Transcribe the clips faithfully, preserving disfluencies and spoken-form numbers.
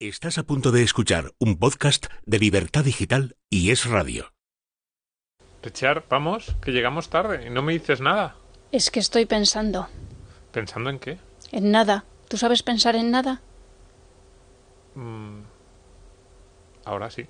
Estás a punto de escuchar un podcast de Libertad Digital y Es Radio. Richard, vamos, que llegamos tarde y no me dices nada. Es que estoy pensando. ¿Pensando en qué? En nada. ¿Tú sabes pensar en nada? Mm, ahora sí.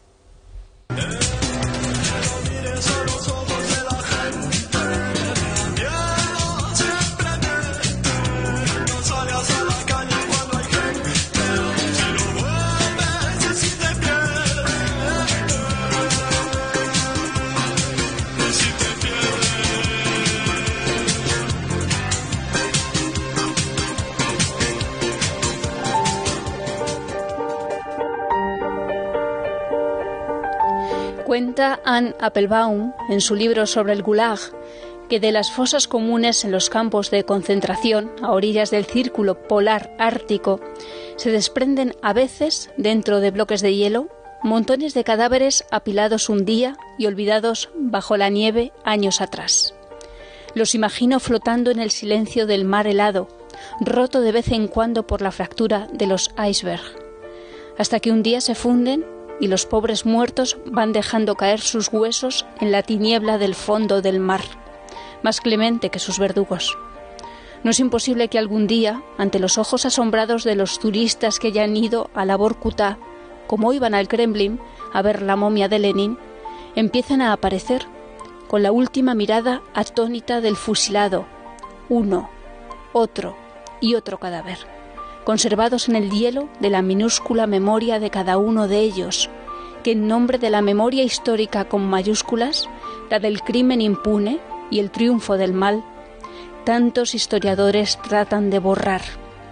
Cuenta Anne Applebaum, en su libro sobre el Gulag, que de las fosas comunes en los campos de concentración a orillas del círculo polar ártico se desprenden a veces, dentro de bloques de hielo, montones de cadáveres apilados un día y olvidados bajo la nieve años atrás. Los imagino flotando en el silencio del mar helado, roto de vez en cuando por la fractura de los icebergs, hasta que un día se funden y los pobres muertos van dejando caer sus huesos en la tiniebla del fondo del mar, más clemente que sus verdugos. No es imposible que algún día, ante los ojos asombrados de los turistas que ya han ido a la Vorkuta, como iban al Kremlin a ver la momia de Lenin, empiecen a aparecer, con la última mirada atónita del fusilado, uno, otro y otro cadáver, conservados en el hielo de la minúscula memoria de cada uno de ellos, que en nombre de la memoria histórica con mayúsculas, la del crimen impune y el triunfo del mal, tantos historiadores tratan de borrar.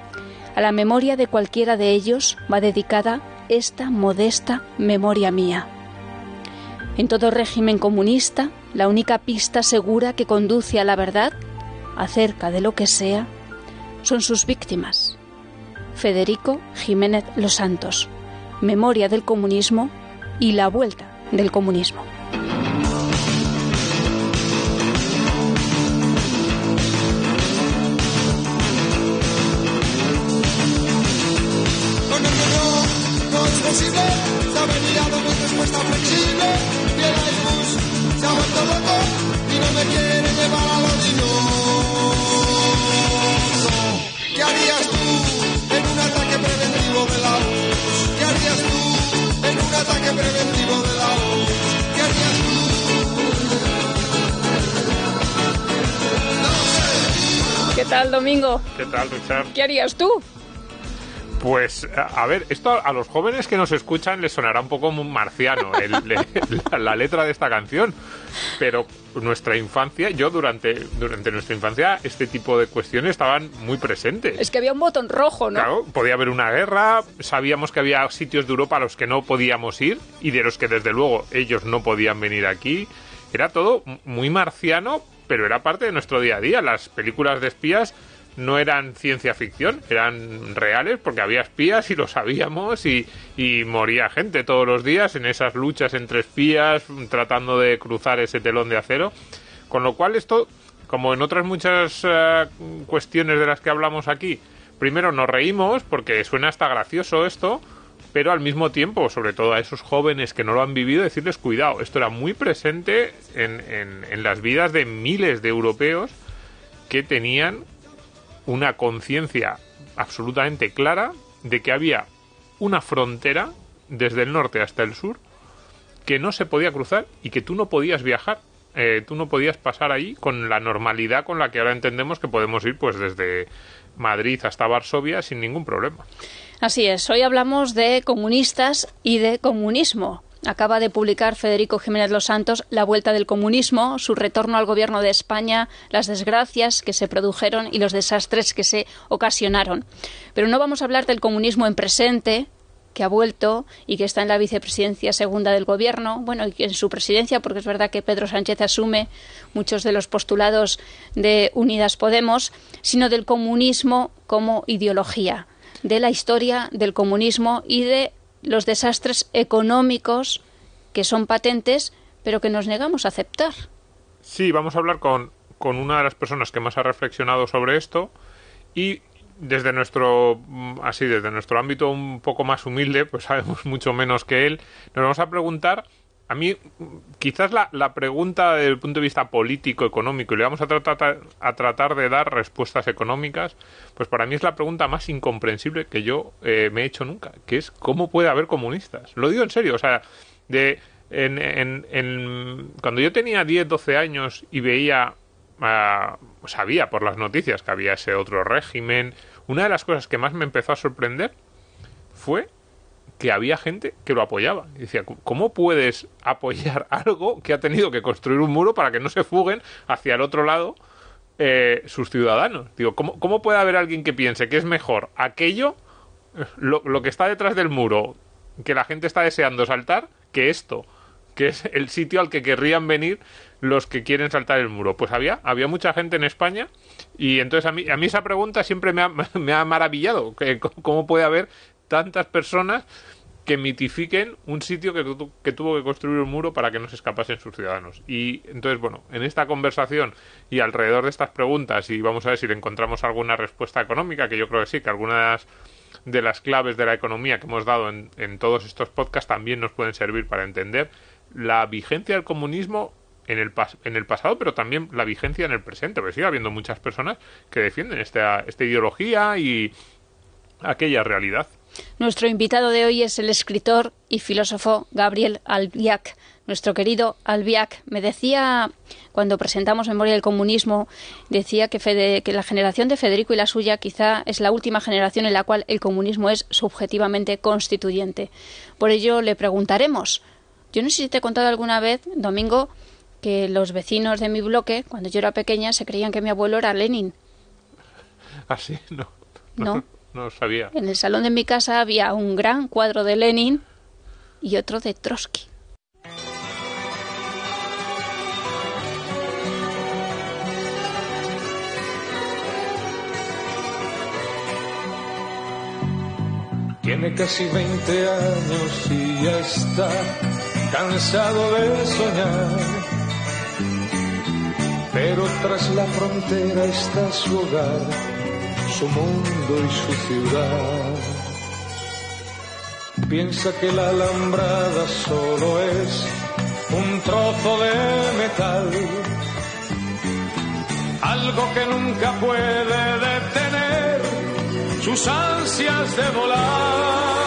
A la memoria de cualquiera de ellos va dedicada esta modesta memoria mía. En todo régimen comunista, la única pista segura que conduce a la verdad, acerca de lo que sea, son sus víctimas. Federico Jiménez Los Santos, Memoria del comunismo y la vuelta del comunismo. No, no, no, no, no es posible. Se ha venido mi respuesta flexible. Y el Airbus se ha vuelto loco y no me quiere llevar a los dinos. ¿Qué harías tú en un ataque preventivo de la U? ¿Qué harías tú en un ataque preventivo de la U? ¿Qué harías tú? No sé. ¿Qué tal, Domingo? ¿Qué tal, Richard? ¿Qué harías tú? Pues, a, a ver, esto a los jóvenes que nos escuchan les sonará un poco muy marciano el, le, la, la letra de esta canción, pero nuestra infancia, yo durante, durante nuestra infancia, este tipo de cuestiones estaban muy presentes. Es que había un botón rojo, ¿no? Claro, podía haber una guerra, sabíamos que había sitios de Europa a los que no podíamos ir y de los que desde luego ellos no podían venir aquí. Era todo muy marciano, pero era parte de nuestro día a día. Las películas de espías no eran ciencia ficción, eran reales porque había espías y lo sabíamos y, y moría gente todos los días en esas luchas entre espías tratando de cruzar ese telón de acero, con lo cual esto, como en otras muchas uh, cuestiones de las que hablamos aquí, primero nos reímos porque suena hasta gracioso esto, pero al mismo tiempo, sobre todo a esos jóvenes que no lo han vivido, decirles cuidado, esto era muy presente en, en, en las vidas de miles de europeos que tenían una conciencia absolutamente clara de que había una frontera desde el norte hasta el sur que no se podía cruzar y que tú no podías viajar, eh, tú no podías pasar ahí con la normalidad con la que ahora entendemos que podemos ir pues desde Madrid hasta Varsovia sin ningún problema. Así es, hoy hablamos de comunistas y de comunismo. Acaba de publicar Federico Jiménez Los Santos La vuelta del comunismo, su retorno al gobierno de España, las desgracias que se produjeron y los desastres que se ocasionaron. Pero no vamos a hablar del comunismo en presente, que ha vuelto y que está en la vicepresidencia segunda del gobierno, bueno, y en su presidencia, porque es verdad que Pedro Sánchez asume muchos de los postulados de Unidas Podemos, sino del comunismo como ideología, de la historia del comunismo y de los desastres económicos que son patentes, pero que nos negamos a aceptar. Sí, vamos a hablar con, con una de las personas que más ha reflexionado sobre esto y desde nuestro así desde nuestro ámbito un poco más humilde, pues sabemos mucho menos que él. Nos vamos a preguntar, a mí quizás la, la pregunta desde el punto de vista político, económico, y le vamos a tratar a tratar de dar respuestas económicas, pues para mí es la pregunta más incomprensible que yo eh, me he hecho nunca, que es ¿cómo puede haber comunistas? Lo digo en serio, o sea, de en, en, en cuando yo tenía diez, doce años y veía Uh, sabía por las noticias que había ese otro régimen, una de las cosas que más me empezó a sorprender fue que había gente que lo apoyaba. Y decía, ¿cómo puedes apoyar algo que ha tenido que construir un muro para que no se fuguen hacia el otro lado eh, sus ciudadanos? Digo, ¿cómo, ¿cómo puede haber alguien que piense que es mejor aquello, lo, lo que está detrás del muro, que la gente está deseando saltar, que esto, que es el sitio al que querrían venir los que quieren saltar el muro? Pues había había mucha gente en España, y entonces a mí a mí esa pregunta siempre me ha, me ha maravillado, que cómo puede haber tantas personas que mitifiquen un sitio que, que tuvo que construir un muro para que no se escapasen sus ciudadanos. Y entonces, bueno, en esta conversación y alrededor de estas preguntas, y vamos a ver si le encontramos alguna respuesta económica, que yo creo que sí, que algunas de las claves de la economía que hemos dado en, en todos estos podcasts también nos pueden servir para entender la vigencia del comunismo en el pas en el pasado, pero también la vigencia en el presente, porque sigue habiendo muchas personas que defienden esta, esta ideología y aquella realidad. Nuestro invitado de hoy es el escritor y filósofo Gabriel Albiach. Nuestro querido Albiach me decía, cuando presentamos Memoria del Comunismo, decía que, Fede, que la generación de Federico y la suya quizá es la última generación en la cual el comunismo es subjetivamente constituyente. Por ello le preguntaremos, yo no sé si te he contado alguna vez, Domingo, que los vecinos de mi bloque, cuando yo era pequeña, se creían que mi abuelo era Lenin. ¿Ah, sí? No. No. No, no sabía. En el salón de mi casa había un gran cuadro de Lenin y otro de Trotsky. Tiene casi veinte años y ya está cansado de soñar. Pero tras la frontera está su hogar, su mundo y su ciudad. Piensa que la alambrada solo es un trozo de metal, algo que nunca puede detener sus ansias de volar.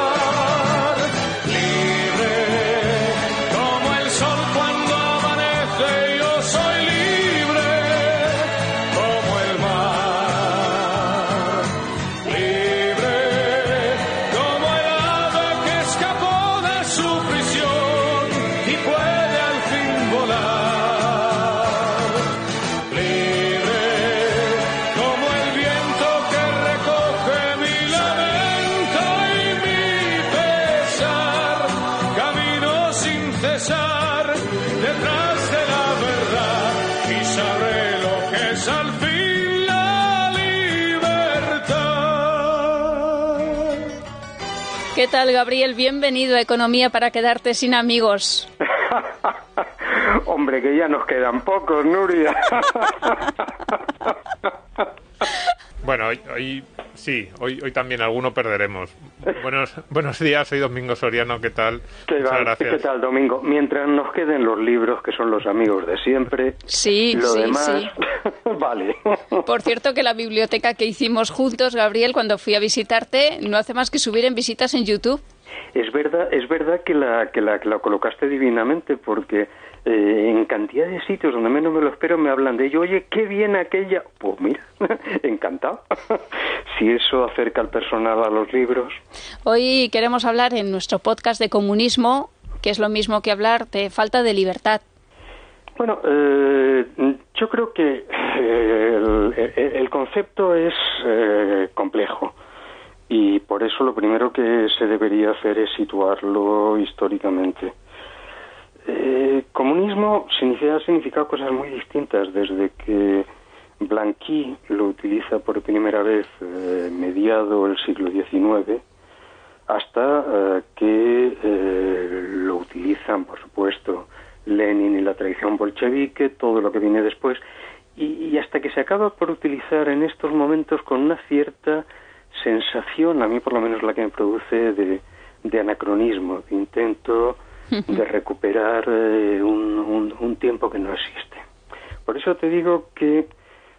¿Qué tal, Gabriel? Bienvenido a Economía para quedarte sin amigos. Hombre, que ya nos quedan pocos, Nuria. Bueno, hoy, hoy sí, hoy, hoy también alguno perderemos. Buenos, buenos días, soy Domingo Soriano, ¿qué tal? ¿Qué, Muchas va, gracias. ¿Qué tal, Domingo? Mientras nos queden los libros, que son los amigos de siempre. Sí, lo sí, demás, sí. Vale. Por cierto, que la biblioteca que hicimos juntos, Gabriel, cuando fui a visitarte, no hace más que subir en visitas en YouTube. Es verdad, es verdad que la, que la, que la colocaste divinamente, porque eh, en cantidad de sitios donde menos me lo espero me hablan de ello. Oye, qué bien aquella. Pues mira, encantado. Si eso acerca al personal a los libros. Hoy queremos hablar en nuestro podcast de comunismo, que es lo mismo que hablar de falta de libertad. Bueno, eh, yo creo que eh, el, el concepto es eh, complejo. Y por eso lo primero que se debería hacer es situarlo históricamente. Eh, comunismo significa, ha significado cosas muy distintas desde que Blanqui lo utiliza por primera vez eh, mediado el siglo diecinueve hasta eh, que eh, lo utilizan, por supuesto, Lenin y la tradición bolchevique, todo lo que viene después, y, y hasta que se acaba por utilizar en estos momentos con una cierta sensación, a mí por lo menos la que me produce, de, de anacronismo, de intento de recuperar eh, un, un, un tiempo que no existe. Por eso te digo que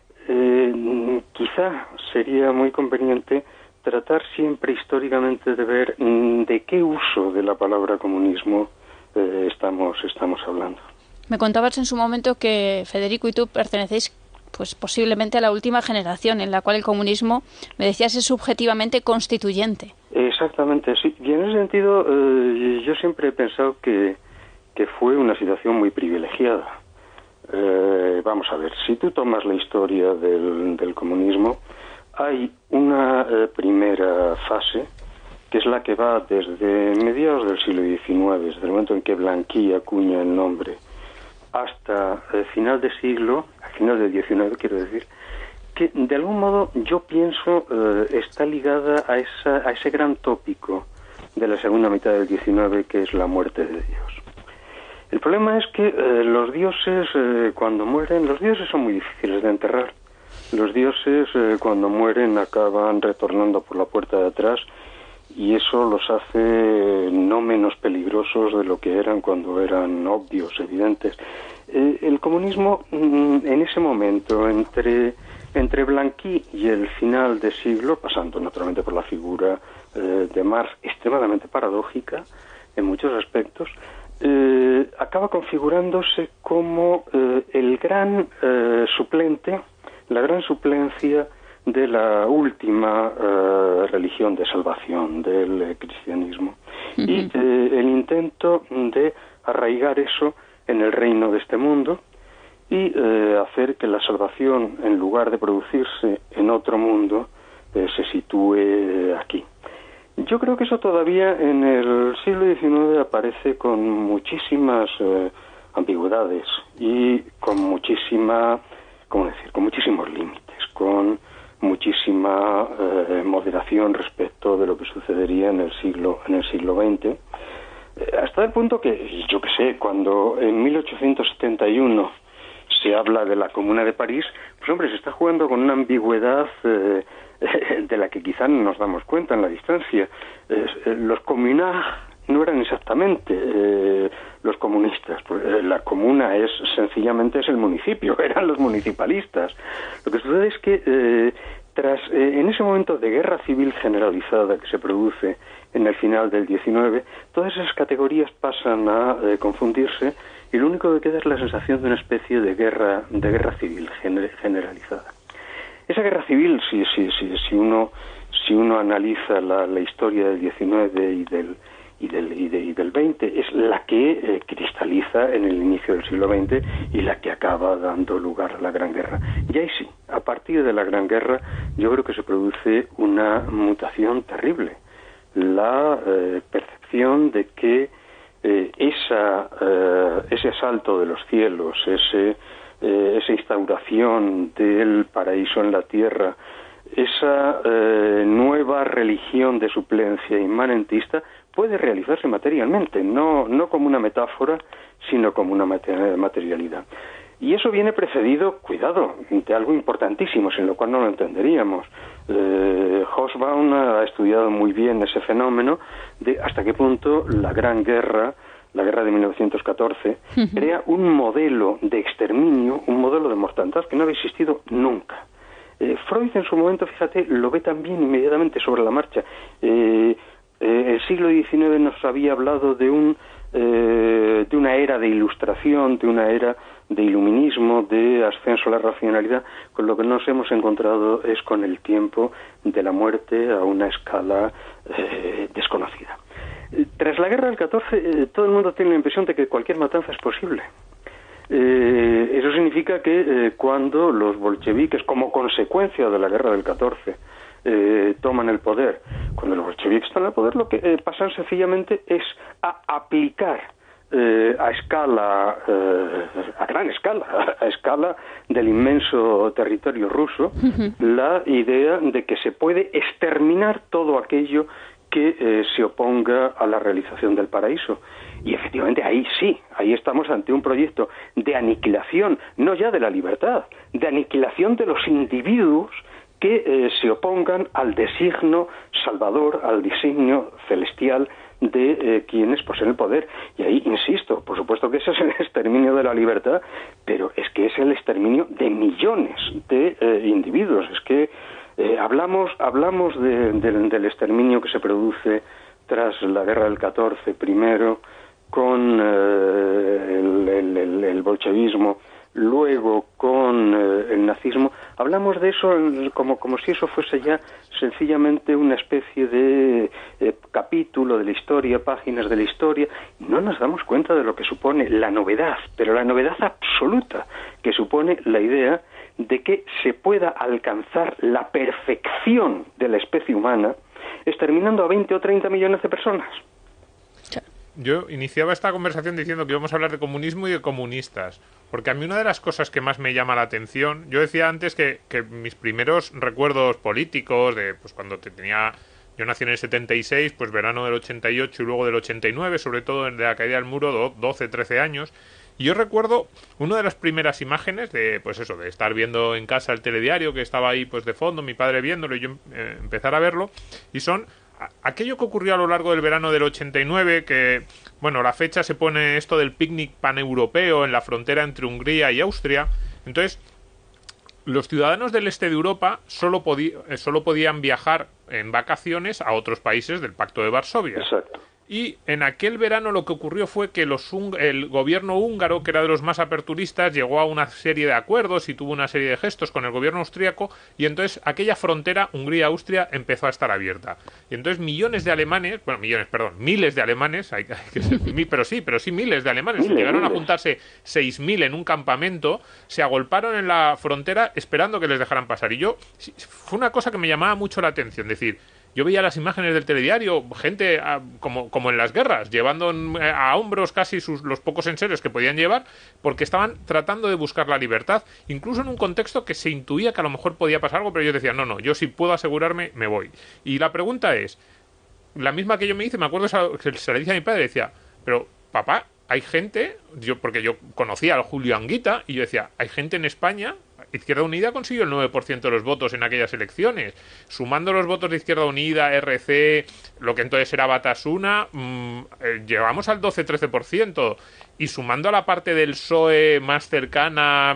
eh, quizá sería muy conveniente tratar siempre históricamente de ver mm, de qué uso de la palabra comunismo eh, estamos, estamos hablando. Me contabas en su momento que Federico y tú pertenecéis pues posiblemente a la última generación en la cual el comunismo, me decías, es subjetivamente constituyente. Exactamente, sí. Y en ese sentido eh, yo siempre he pensado que, que fue una situación muy privilegiada. Eh, vamos a ver, si tú tomas la historia del, del comunismo, hay una eh, primera fase que es la que va desde mediados del siglo diecinueve, desde el momento en que Blanqui acuña el nombre, hasta el final de siglo, al final del diecinueve quiero decir, que de algún modo yo pienso eh, está ligada a, esa, a ese gran tópico de la segunda mitad del diecinueve, que es la muerte de Dios. El problema es que eh, los dioses eh, cuando mueren, los dioses son muy difíciles de enterrar. Los dioses eh, cuando mueren acaban retornando por la puerta de atrás, y eso los hace no menos peligrosos de lo que eran cuando eran obvios, evidentes. Eh, el comunismo mm, en ese momento, entre, entre Blanqui y el final de siglo, pasando naturalmente por la figura eh, de Marx, extremadamente paradójica en muchos aspectos, eh, acaba configurándose como eh, el gran eh, suplente, la gran suplencia de la última eh, religión de salvación, del eh, cristianismo. Uh-huh. Y eh, el intento de arraigar eso en el reino de este mundo y eh, hacer que la salvación, en lugar de producirse en otro mundo, eh, se sitúe eh, aquí. Yo creo que eso todavía en el siglo diecinueve aparece con muchísimas eh, ambigüedades y con muchísima, ¿cómo decir?, con muchísimos límites, con muchísima eh, moderación respecto de lo que sucedería en el siglo en el siglo veinte, eh, hasta el punto que, yo qué sé, cuando en mil ochocientos setenta y uno se habla de la Comuna de París, pues hombre, se está jugando con una ambigüedad eh, de la que quizá no nos damos cuenta en la distancia. Eh, los communards no eran exactamente eh, los comunistas, pues, eh, la comuna es sencillamente es el municipio, eran los municipalistas. Lo que sucede es que eh, tras eh, en ese momento de guerra civil generalizada que se produce en el final del diecinueve, todas esas categorías pasan a eh, confundirse, y lo único que queda es la sensación de una especie de guerra de guerra civil gener- generalizada. Esa guerra civil, si si si si uno si uno analiza la, la historia del diecinueve y del y del y, de, y del veinte, es la que eh, cristaliza en el inicio del siglo veinte y la que acaba dando lugar a la Gran Guerra. Y ahí sí, a partir de la Gran Guerra, yo creo que se produce una mutación terrible. La eh, percepción de que eh, esa eh, ese asalto de los cielos, ese eh, esa instauración del paraíso en la tierra, esa eh, nueva religión de suplencia inmanentista puede realizarse materialmente, no, no como una metáfora, sino como una materialidad. Y eso viene precedido, cuidado, de algo importantísimo, sin lo cual no lo entenderíamos. Eh, Hobsbawm ha estudiado muy bien ese fenómeno de hasta qué punto la Gran Guerra, la guerra de mil novecientos catorce, uh-huh. crea un modelo de exterminio, un modelo de mortandad que no había existido nunca. Eh, Freud en su momento, fíjate, lo ve también inmediatamente sobre la marcha. Eh, eh, el siglo diecinueve nos había hablado de un eh, de una era de ilustración, de una era de iluminismo, de ascenso a la racionalidad. Con lo que nos hemos encontrado es con el tiempo de la muerte a una escala eh, desconocida. Tras la guerra del catorce, eh, todo el mundo tiene la impresión de que cualquier matanza es posible. Eh, eso significa que eh, cuando los bolcheviques, como consecuencia de la guerra del catorce, eh, toman el poder, cuando los bolcheviques están en el poder, lo que eh, pasan sencillamente es a aplicar eh, a escala, eh, a gran escala, a escala del inmenso territorio ruso, uh-huh. la idea de que se puede exterminar todo aquello que que eh, se oponga a la realización del paraíso. Y efectivamente ahí sí, ahí estamos ante un proyecto de aniquilación, no ya de la libertad, de aniquilación de los individuos que eh, se opongan al designio salvador, al designio celestial de eh, quienes poseen el poder. Y ahí, insisto, por supuesto que ese es el exterminio de la libertad, pero es que es el exterminio de millones de eh, individuos. Es que eh, hablamos hablamos de, de, del exterminio que se produce tras la guerra del catorce, primero con eh, el, el, el, el bolchevismo, luego con eh, el nazismo. Hablamos de eso como, como si eso fuese ya sencillamente una especie de eh, capítulo de la historia, páginas de la historia. No nos damos cuenta de lo que supone la novedad, pero la novedad absoluta que supone la idea de que se pueda alcanzar la perfección de la especie humana exterminando a veinte o treinta millones de personas. Yo iniciaba esta conversación diciendo que íbamos a hablar de comunismo y de comunistas, porque a mí una de las cosas que más me llama la atención, yo decía antes que, que mis primeros recuerdos políticos, de pues cuando te tenía, yo nací en el setenta y seis, pues verano del ochenta y ocho y luego del ochenta y nueve, sobre todo de la caída del muro, doce, trece años, y yo recuerdo una de las primeras imágenes de, pues eso, de estar viendo en casa el telediario, que estaba ahí pues de fondo, mi padre viéndolo y yo eh, empezar a verlo, y son aquello que ocurrió a lo largo del verano del ochenta y nueve, que, bueno, la fecha se pone esto del picnic paneuropeo en la frontera entre Hungría y Austria. Entonces, los ciudadanos del este de Europa solo, podí, solo podían viajar en vacaciones a otros países del Pacto de Varsovia. Exacto. Y en aquel verano lo que ocurrió fue que los el gobierno húngaro, que era de los más aperturistas, llegó a una serie de acuerdos y tuvo una serie de gestos con el gobierno austríaco, y entonces aquella frontera Hungría-Austria empezó a estar abierta. Y entonces millones de alemanes, bueno, millones, perdón, miles de alemanes, hay, hay que ser, pero sí, pero sí miles de alemanes, miles, llegaron miles. a juntarse seis mil en un campamento, se agolparon en la frontera esperando que les dejaran pasar. Y yo, fue una cosa que me llamaba mucho la atención, decir, yo veía las imágenes del telediario, gente a, como, como en las guerras, llevando a hombros casi sus, los pocos enseres que podían llevar, porque estaban tratando de buscar la libertad, incluso en un contexto que se intuía que a lo mejor podía pasar algo, pero yo decía, no, no, yo si puedo asegurarme, me voy. Y la pregunta es, la misma que yo me hice, me acuerdo, se, se le dije a mi padre, decía, pero papá, hay gente, yo porque yo conocía al Julio Anguita, y yo decía, hay gente en España. Izquierda Unida consiguió el nueve por ciento de los votos en aquellas elecciones. Sumando los votos de Izquierda Unida, R C, lo que entonces era Batasuna, mmm, eh, llegamos al doce trece por ciento. Y sumando a la parte del P S O E más cercana,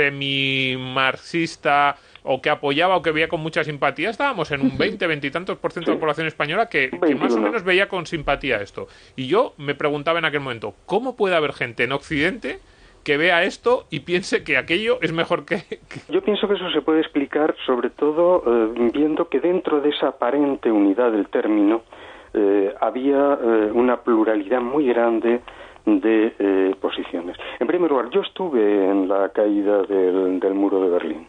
semi-marxista, o que apoyaba o que veía con mucha simpatía, estábamos en un veinte, veinte y tantos por ciento de la población española que, que más o menos veía con simpatía esto. Y yo me preguntaba en aquel momento, ¿cómo puede haber gente en Occidente que vea esto y piense que aquello es mejor que... Yo pienso que eso se puede explicar sobre todo eh, viendo que dentro de esa aparente unidad del término eh, había eh, una pluralidad muy grande de eh, posiciones. En primer lugar, yo estuve en la caída del, del muro de Berlín.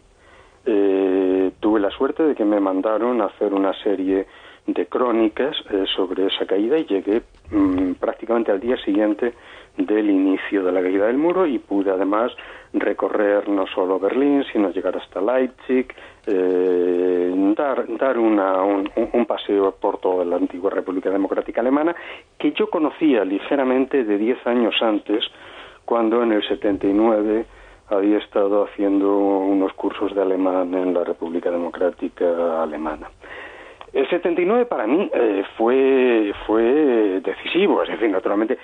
Eh, tuve la suerte de que me mandaron a hacer una serie de crónicas eh, sobre esa caída y llegué mmm, prácticamente al día siguiente del inicio de la caída del muro y pude además recorrer no solo Berlín, sino llegar hasta Leipzig, eh, dar, dar una, un, un paseo por toda la antigua República Democrática Alemana, que yo conocía ligeramente de diez años antes, cuando en el setenta y nueve había estado haciendo unos cursos de alemán en la República Democrática Alemana. El setenta y nueve para mí eh, fue fue decisivo, es decir, naturalmente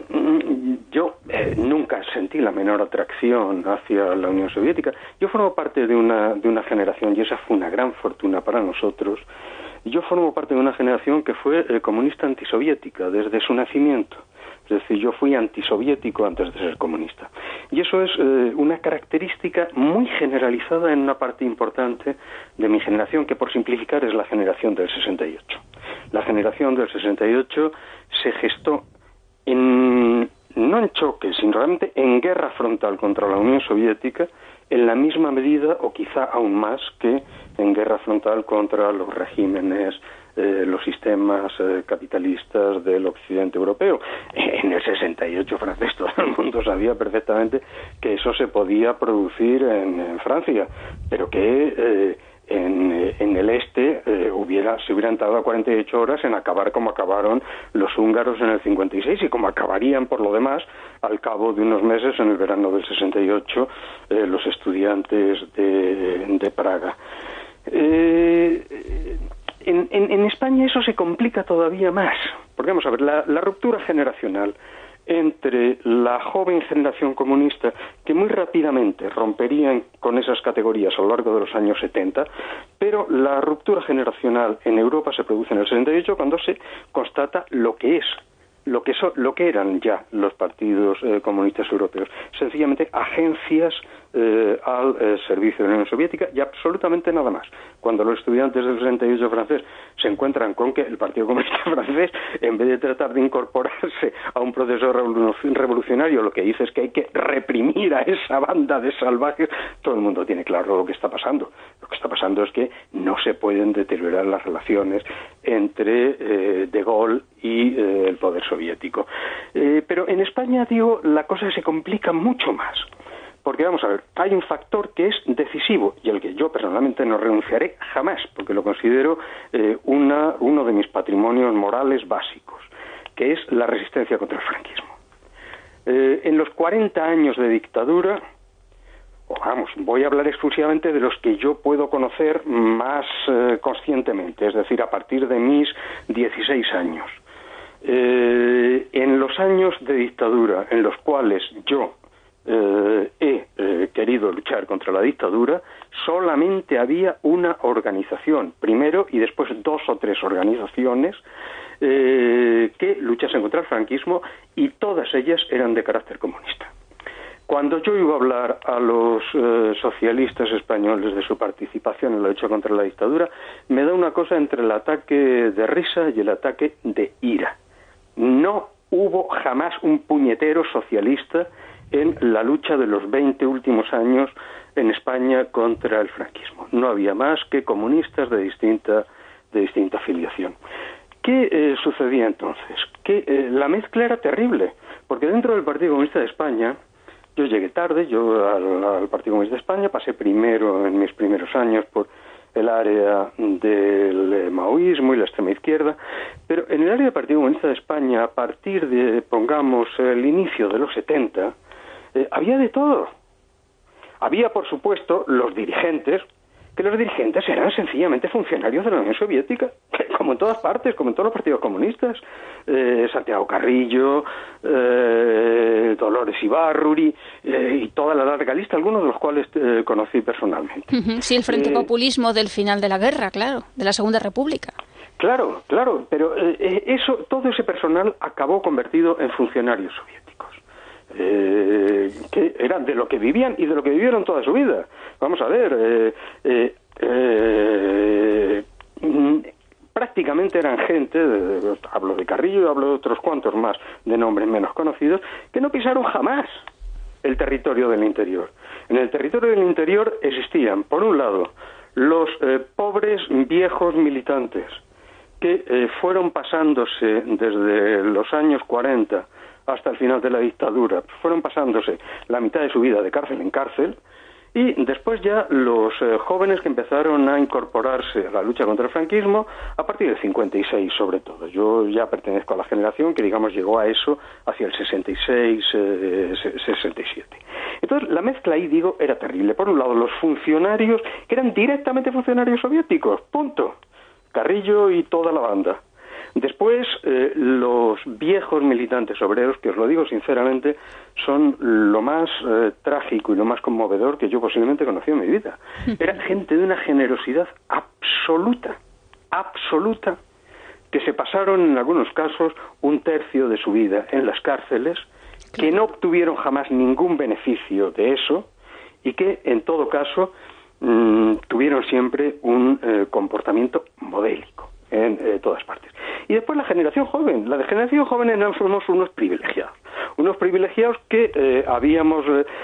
yo eh, nunca sentí la menor atracción hacia la Unión Soviética. Yo formo parte de una de una generación, y esa fue una gran fortuna para nosotros. Yo formo parte de una generación que fue eh, comunista antisoviética desde su nacimiento. Es decir, yo fui antisoviético antes de ser comunista. Y eso es eh, una característica muy generalizada en una parte importante de mi generación, que por simplificar es la generación del sesenta y ocho. La generación del sesenta y ocho se gestó en, no en choque, sino realmente en guerra frontal contra la Unión Soviética, en la misma medida, o quizá aún más, que en guerra frontal contra los regímenes, Eh, los sistemas eh, capitalistas del occidente europeo. En el sesenta y ocho, francés, todo el mundo sabía perfectamente que eso se podía producir en, en Francia, pero que eh, en, en el este eh, hubiera se hubieran tardado cuarenta y ocho horas en acabar como acabaron los húngaros en el cincuenta y seis y como acabarían por lo demás al cabo de unos meses en el verano del sesenta y ocho eh, los estudiantes de, de Praga. Eh, en, en, en España eso se complica todavía más, porque vamos a ver, la, la ruptura generacional entre la joven generación comunista, que muy rápidamente romperían con esas categorías a lo largo de los años setenta, pero la ruptura generacional en Europa se produce en el sesenta y ocho cuando se constata lo que es, lo que, so, lo que eran ya los partidos eh, comunistas europeos, sencillamente agencias eh, al eh, servicio de la Unión Soviética y absolutamente nada más. Cuando los estudiantes del sesenta y ocho francés se encuentran con que el Partido Comunista francés, en vez de tratar de incorporarse a un proceso revolucionario, lo que dice es que hay que reprimir a esa banda de salvajes, todo el mundo tiene claro lo que está pasando. Lo que está pasando es que no se pueden deteriorar las relaciones entre eh, De Gaulle y eh, el poder soviético. Eh, pero en España, digo, la cosa se complica mucho más. Porque vamos a ver, hay un factor que es decisivo y al que yo personalmente no renunciaré jamás, porque lo considero eh, una, uno de mis patrimonios morales básicos, que es la resistencia contra el franquismo. Eh, en los cuarenta años de dictadura, vamos, voy a hablar exclusivamente de los que yo puedo conocer más eh, conscientemente, es decir, a partir de mis dieciséis años. Eh, en los años de dictadura en los cuales yo Eh, he eh, querido luchar contra la dictadura, solamente había una organización, primero y después dos o tres organizaciones eh, que luchasen contra el franquismo y todas ellas eran de carácter comunista. Cuando yo iba a hablar a los eh, socialistas españoles de su participación en la lucha contra la dictadura, me da una cosa entre el ataque de risa y el ataque de ira. No hubo jamás un puñetero socialista en la lucha de los veinte últimos años en España contra el franquismo. No había más que comunistas de distinta, de distinta afiliación. ¿Qué eh, sucedía entonces? Que eh, la mezcla era terrible, porque dentro del Partido Comunista de España, yo llegué tarde, yo al, al Partido Comunista de España pasé primero, en mis primeros años, por el área del maoísmo y la extrema izquierda, pero en el área del Partido Comunista de España, a partir de, pongamos, el inicio de los setenta, Eh, había de todo. Había, por supuesto, los dirigentes, que los dirigentes eran sencillamente funcionarios de la Unión Soviética, como en todas partes, como en todos los partidos comunistas. Eh, Santiago Carrillo, eh, Dolores Ibarruri, eh, y toda la larga lista, algunos de los cuales eh, conocí personalmente. Sí, el Frente eh, Populismo del final de la guerra, claro, de la Segunda República. Claro, claro, pero eh, eso, todo ese personal acabó convertido en funcionarios soviéticos. Eh, que eran de lo que vivían y de lo que vivieron toda su vida. Vamos a ver, eh, eh, eh, prácticamente eran gente, de, de, hablo de Carrillo, hablo de otros cuantos más de nombres menos conocidos, que no pisaron jamás el territorio del interior. En el territorio del interior existían, por un lado, los eh, pobres viejos militantes que eh, fueron pasándose desde los años cuarenta hasta el final de la dictadura, fueron pasándose la mitad de su vida de cárcel en cárcel, y después ya los eh, jóvenes que empezaron a incorporarse a la lucha contra el franquismo a partir del cincuenta y seis sobre todo. Yo ya pertenezco a la generación que, digamos, llegó a eso hacia el sesenta y seis, eh, sesenta y siete. Entonces, la mezcla ahí, digo, era terrible. Por un lado, los funcionarios, que eran directamente funcionarios soviéticos, punto. Carrillo y toda la banda. Después, eh, los viejos militantes obreros, que os lo digo sinceramente, son lo más eh, trágico y lo más conmovedor que yo posiblemente he conocido en mi vida. Era gente de una generosidad absoluta, absoluta, que se pasaron en algunos casos un tercio de su vida en las cárceles, que no obtuvieron jamás ningún beneficio de eso y que, en todo caso, mmm, tuvieron siempre un eh, comportamiento modélico en eh, todas partes. Y después la generación joven. La de generación joven éramos unos privilegiados. unos privilegiados que eh, habíamos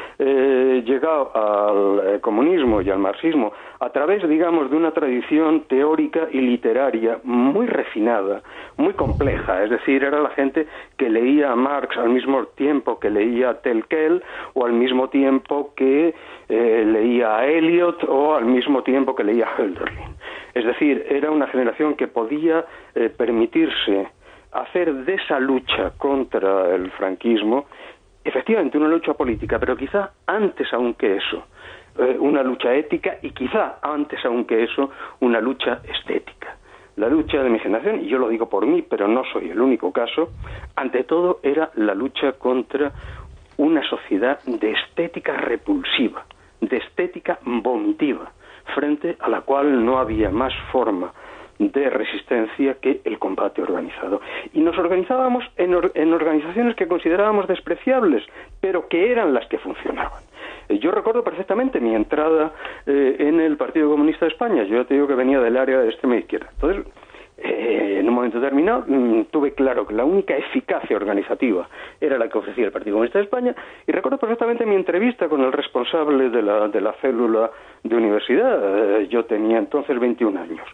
eh, llegado al comunismo y al marxismo a través, digamos, de una tradición teórica y literaria muy refinada, muy compleja. Es decir, era la gente que leía a Marx al mismo tiempo que leía a Telquel, o al mismo tiempo que eh, leía a Eliot, o al mismo tiempo que leía a Hölderlin. Es decir, era una generación que podía eh, permitirse hacer de esa lucha contra el franquismo, efectivamente una lucha política, pero quizá antes aún que eso, eh, una lucha ética, y quizá antes aún que eso, una lucha estética. La lucha de mi generación, y yo lo digo por mí, pero no soy el único caso, ante todo era la lucha contra una sociedad de estética repulsiva, de estética vomitiva, frente a la cual no había más forma de resistencia que el combate organizado. Y nos organizábamos en, or en organizaciones que considerábamos despreciables, pero que eran las que funcionaban. Eh, yo recuerdo perfectamente mi entrada eh, en el Partido Comunista de España. Yo ya te digo que venía del área de extrema izquierda. Entonces, eh, en un momento determinado, mmm, tuve claro que la única eficacia organizativa era la que ofrecía el Partido Comunista de España, y recuerdo perfectamente mi entrevista con el responsable de la, de la célula de universidad. Eh, yo tenía entonces veintiún años.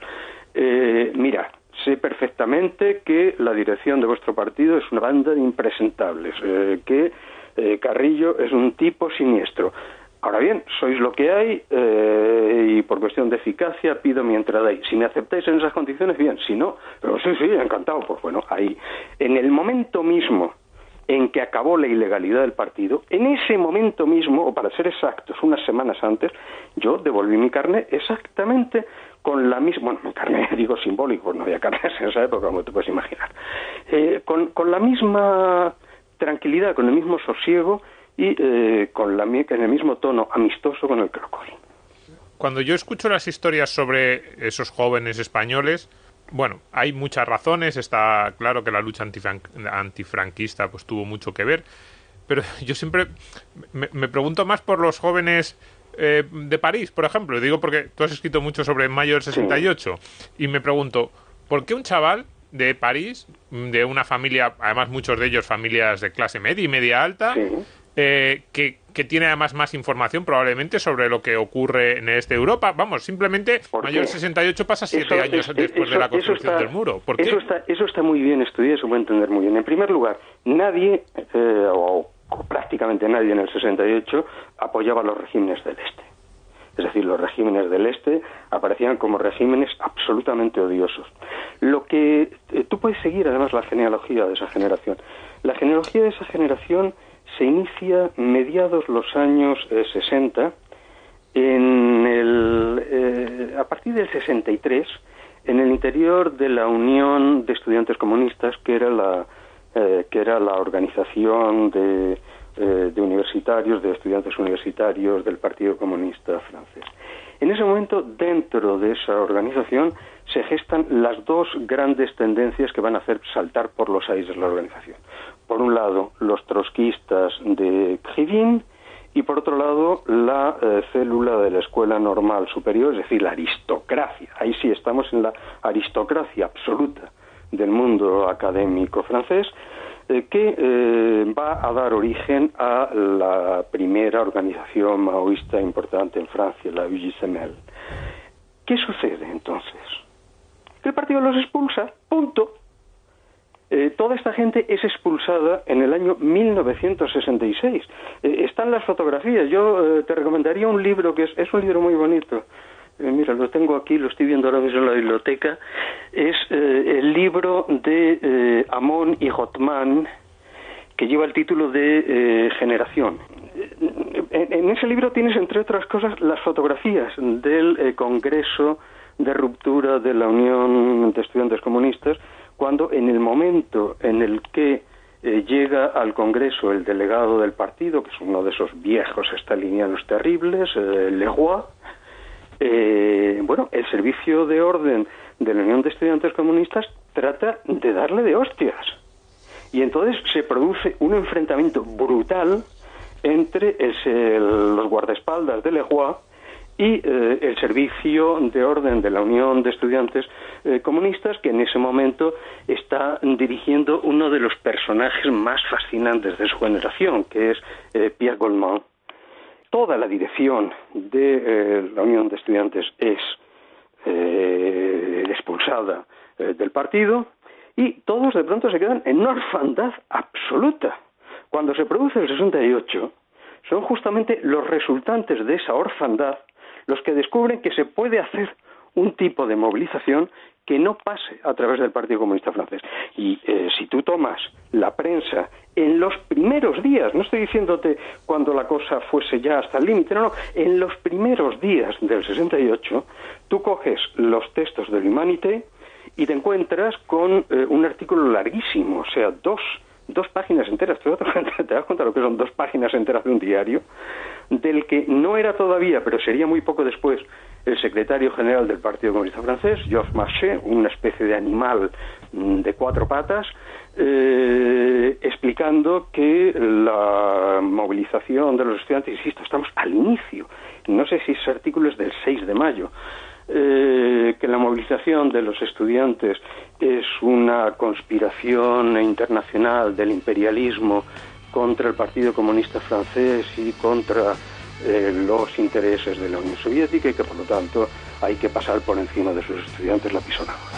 Eh, mira, sé perfectamente que la dirección de vuestro partido es una banda de impresentables, eh, que eh, Carrillo es un tipo siniestro. Ahora bien, sois lo que hay, eh, y por cuestión de eficacia pido mi entrada ahí. Si me aceptáis en esas condiciones, bien. Si no, pero sí, sí, encantado. Pues bueno, ahí. En el momento mismo en que acabó la ilegalidad del partido, en ese momento mismo, o para ser exactos, unas semanas antes, yo devolví mi carné exactamente con la misma, bueno, mi carné, digo simbólico, pues no había carnes en esa época, como te puedes imaginar, eh, con, con la misma tranquilidad, con el mismo sosiego y eh, con la, en el mismo tono amistoso con el que lo cogí. Cuando yo escucho las historias sobre esos jóvenes españoles, bueno, hay muchas razones. Está claro que la lucha antifran antifranquista pues tuvo mucho que ver, pero yo siempre me, me pregunto más por los jóvenes eh, de París, por ejemplo. Digo porque tú has escrito mucho sobre mayo del sesenta y ocho, sí. Y me pregunto, ¿por qué un chaval de París, de una familia, además muchos de ellos familias de clase media y media alta, sí. eh, que, que tiene además más información probablemente sobre lo que ocurre en el este de Europa? Vamos, simplemente mayo del sesenta y ocho pasa siete eso, años es, después eso, de la construcción está, del muro. ¿Por qué? Eso está, eso está muy bien estudiado, eso puede entender muy bien. En primer lugar, nadie, eh, o, o prácticamente nadie en el sesenta y ocho, apoyaba los regímenes del este. Es decir, los regímenes del este aparecían como regímenes absolutamente odiosos. Lo que eh, tú puedes seguir, además, la genealogía de esa generación. La genealogía de esa generación se inicia mediados los años eh, sesenta, en el, eh, a partir del sesenta y tres, en el interior de la Unión de Estudiantes Comunistas, que era la, eh, que era la organización de... de universitarios, de estudiantes universitarios del Partido Comunista francés. En ese momento, dentro de esa organización, se gestan las dos grandes tendencias que van a hacer saltar por los aires la organización. Por un lado, los trotskistas de Krivine, y por otro lado, la eh, célula de la Escuela Normal Superior, es decir, la aristocracia. Ahí sí estamos en la aristocracia absoluta del mundo académico francés, que eh, va a dar origen a la primera organización maoísta importante en Francia, la U G S M L. ¿Qué sucede entonces? Que el partido los expulsa, punto. Eh, toda esta gente es expulsada en el año mil novecientos sesenta y seis. Eh, están las fotografías. Yo eh, te recomendaría un libro que es, es un libro muy bonito. Eh, mira, lo tengo aquí, lo estoy viendo ahora mismo en la biblioteca. Es eh, el libro de eh, Amon y Hotman, que lleva el título de eh, Generación. En, en ese libro tienes, entre otras cosas, las fotografías del eh, Congreso de Ruptura de la Unión de Estudiantes Comunistas, cuando en el momento en el que eh, llega al Congreso el delegado del partido, que es uno de esos viejos estalinianos terribles, eh, Leroy, Eh, bueno, el servicio de orden de la Unión de Estudiantes Comunistas trata de darle de hostias. Y entonces se produce un enfrentamiento brutal entre el, el, los guardaespaldas de Leroy y eh, el Servicio de Orden de la Unión de Estudiantes eh, Comunistas, que en ese momento está dirigiendo uno de los personajes más fascinantes de su generación, que es eh, Pierre Goldman. Toda la dirección de eh, la Unión de Estudiantes es eh, expulsada eh, del partido, y todos de pronto se quedan en una orfandad absoluta. Cuando se produce el sesenta y ocho, son justamente los resultantes de esa orfandad los que descubren que se puede hacer un tipo de movilización que no pase a través del Partido Comunista Francés. Y eh, si tú tomas la prensa en los primeros días, no estoy diciéndote cuando la cosa fuese ya hasta el límite, no, no, en los primeros días del sesenta y ocho, tú coges los textos del Humanité y te encuentras con eh, un artículo larguísimo, o sea, dos, dos páginas enteras, te das cuenta de lo que son dos páginas enteras de un diario, del que no era todavía, pero sería muy poco después, el secretario general del Partido Comunista Francés, Georges Marchais, una especie de animal de cuatro patas, eh, explicando que la movilización de los estudiantes, insisto, estamos al inicio, no sé si ese artículo es del seis de mayo, eh, que la movilización de los estudiantes es una conspiración internacional del imperialismo contra el Partido Comunista Francés y contra eh, los intereses de la Unión Soviética, y que por lo tanto hay que pasar por encima de sus estudiantes la pisonadora.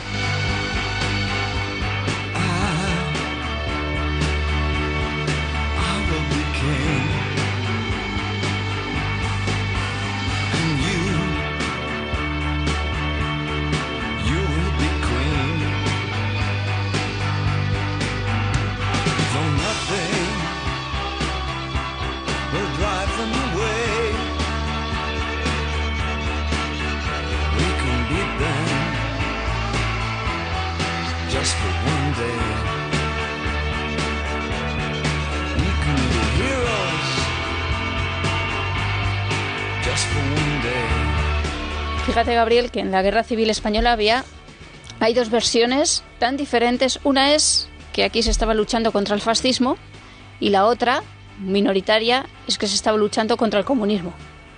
Fíjate, Gabriel, que en la Guerra Civil Española había hay dos versiones tan diferentes. Una es que aquí se estaba luchando contra el fascismo, y la otra, minoritaria, es que se estaba luchando contra el comunismo.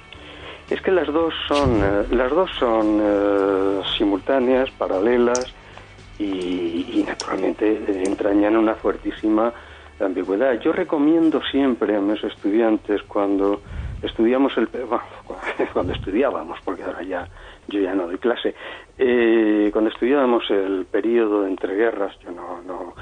Es que las dos son eh, las dos son eh, simultáneas, paralelas, y, y naturalmente eh, entrañan una fuertísima ambigüedad. Yo recomiendo siempre a mis estudiantes, cuando estudiamos el bueno, cuando estudiábamos, porque ahora ya yo ya no doy clase, eh, cuando estudiábamos el periodo de entreguerras, yo no no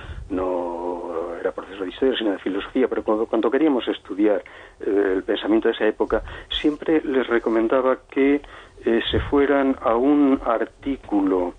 no era profesor de historia sino de filosofía, pero cuando, cuando queríamos estudiar eh, el pensamiento de esa época, siempre les recomendaba que eh, se fueran a un artículo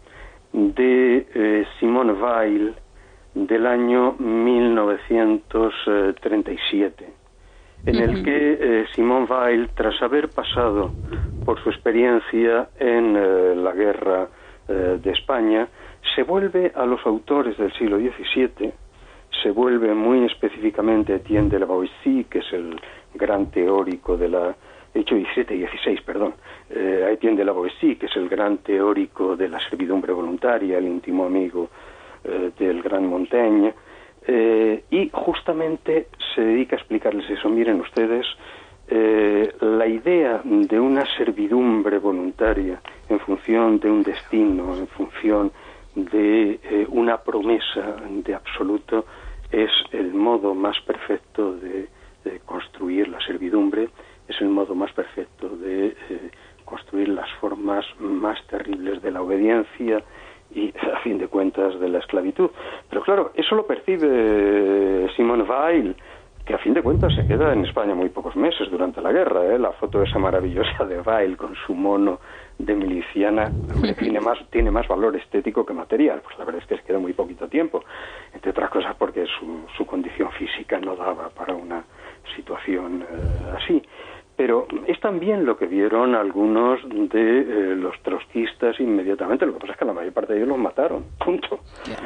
de eh, Simone Weil del año mil novecientos treinta y siete, en uh-huh. el que eh, Simone Weil, tras haber pasado por su experiencia en eh, la guerra eh, de España, se vuelve a los autores del siglo diecisiete, se vuelve muy específicamente a Etienne de la Boétie, que es el gran teórico de la... he dicho diecisiete y dieciséis, perdón, eh, a Etienne de la Boétie, que es el gran teórico de la servidumbre voluntaria, el íntimo amigo eh, del gran Montaigne, eh, y justamente se dedica a explicarles eso. Miren ustedes, eh, la idea de una servidumbre voluntaria en función de un destino, en función de eh, una promesa de absoluto, es el modo más perfecto de, de construir la servidumbre, es el modo más perfecto de eh, construir las formas más terribles de la obediencia y, a fin de cuentas, de la esclavitud. Pero claro, eso lo percibe Simone Weil, que a fin de cuentas se queda en España muy pocos meses durante la guerra, ¿eh? La foto esa maravillosa de Weil con su mono de miliciana tiene más tiene más valor estético que material. Pues la verdad es que se queda muy poquito tiempo, entre otras cosas porque su, su condición física no daba para una situación eh, así. Pero es también lo que vieron algunos de eh, los trotskistas inmediatamente. Lo que pasa es que la mayor parte de ellos los mataron, punto.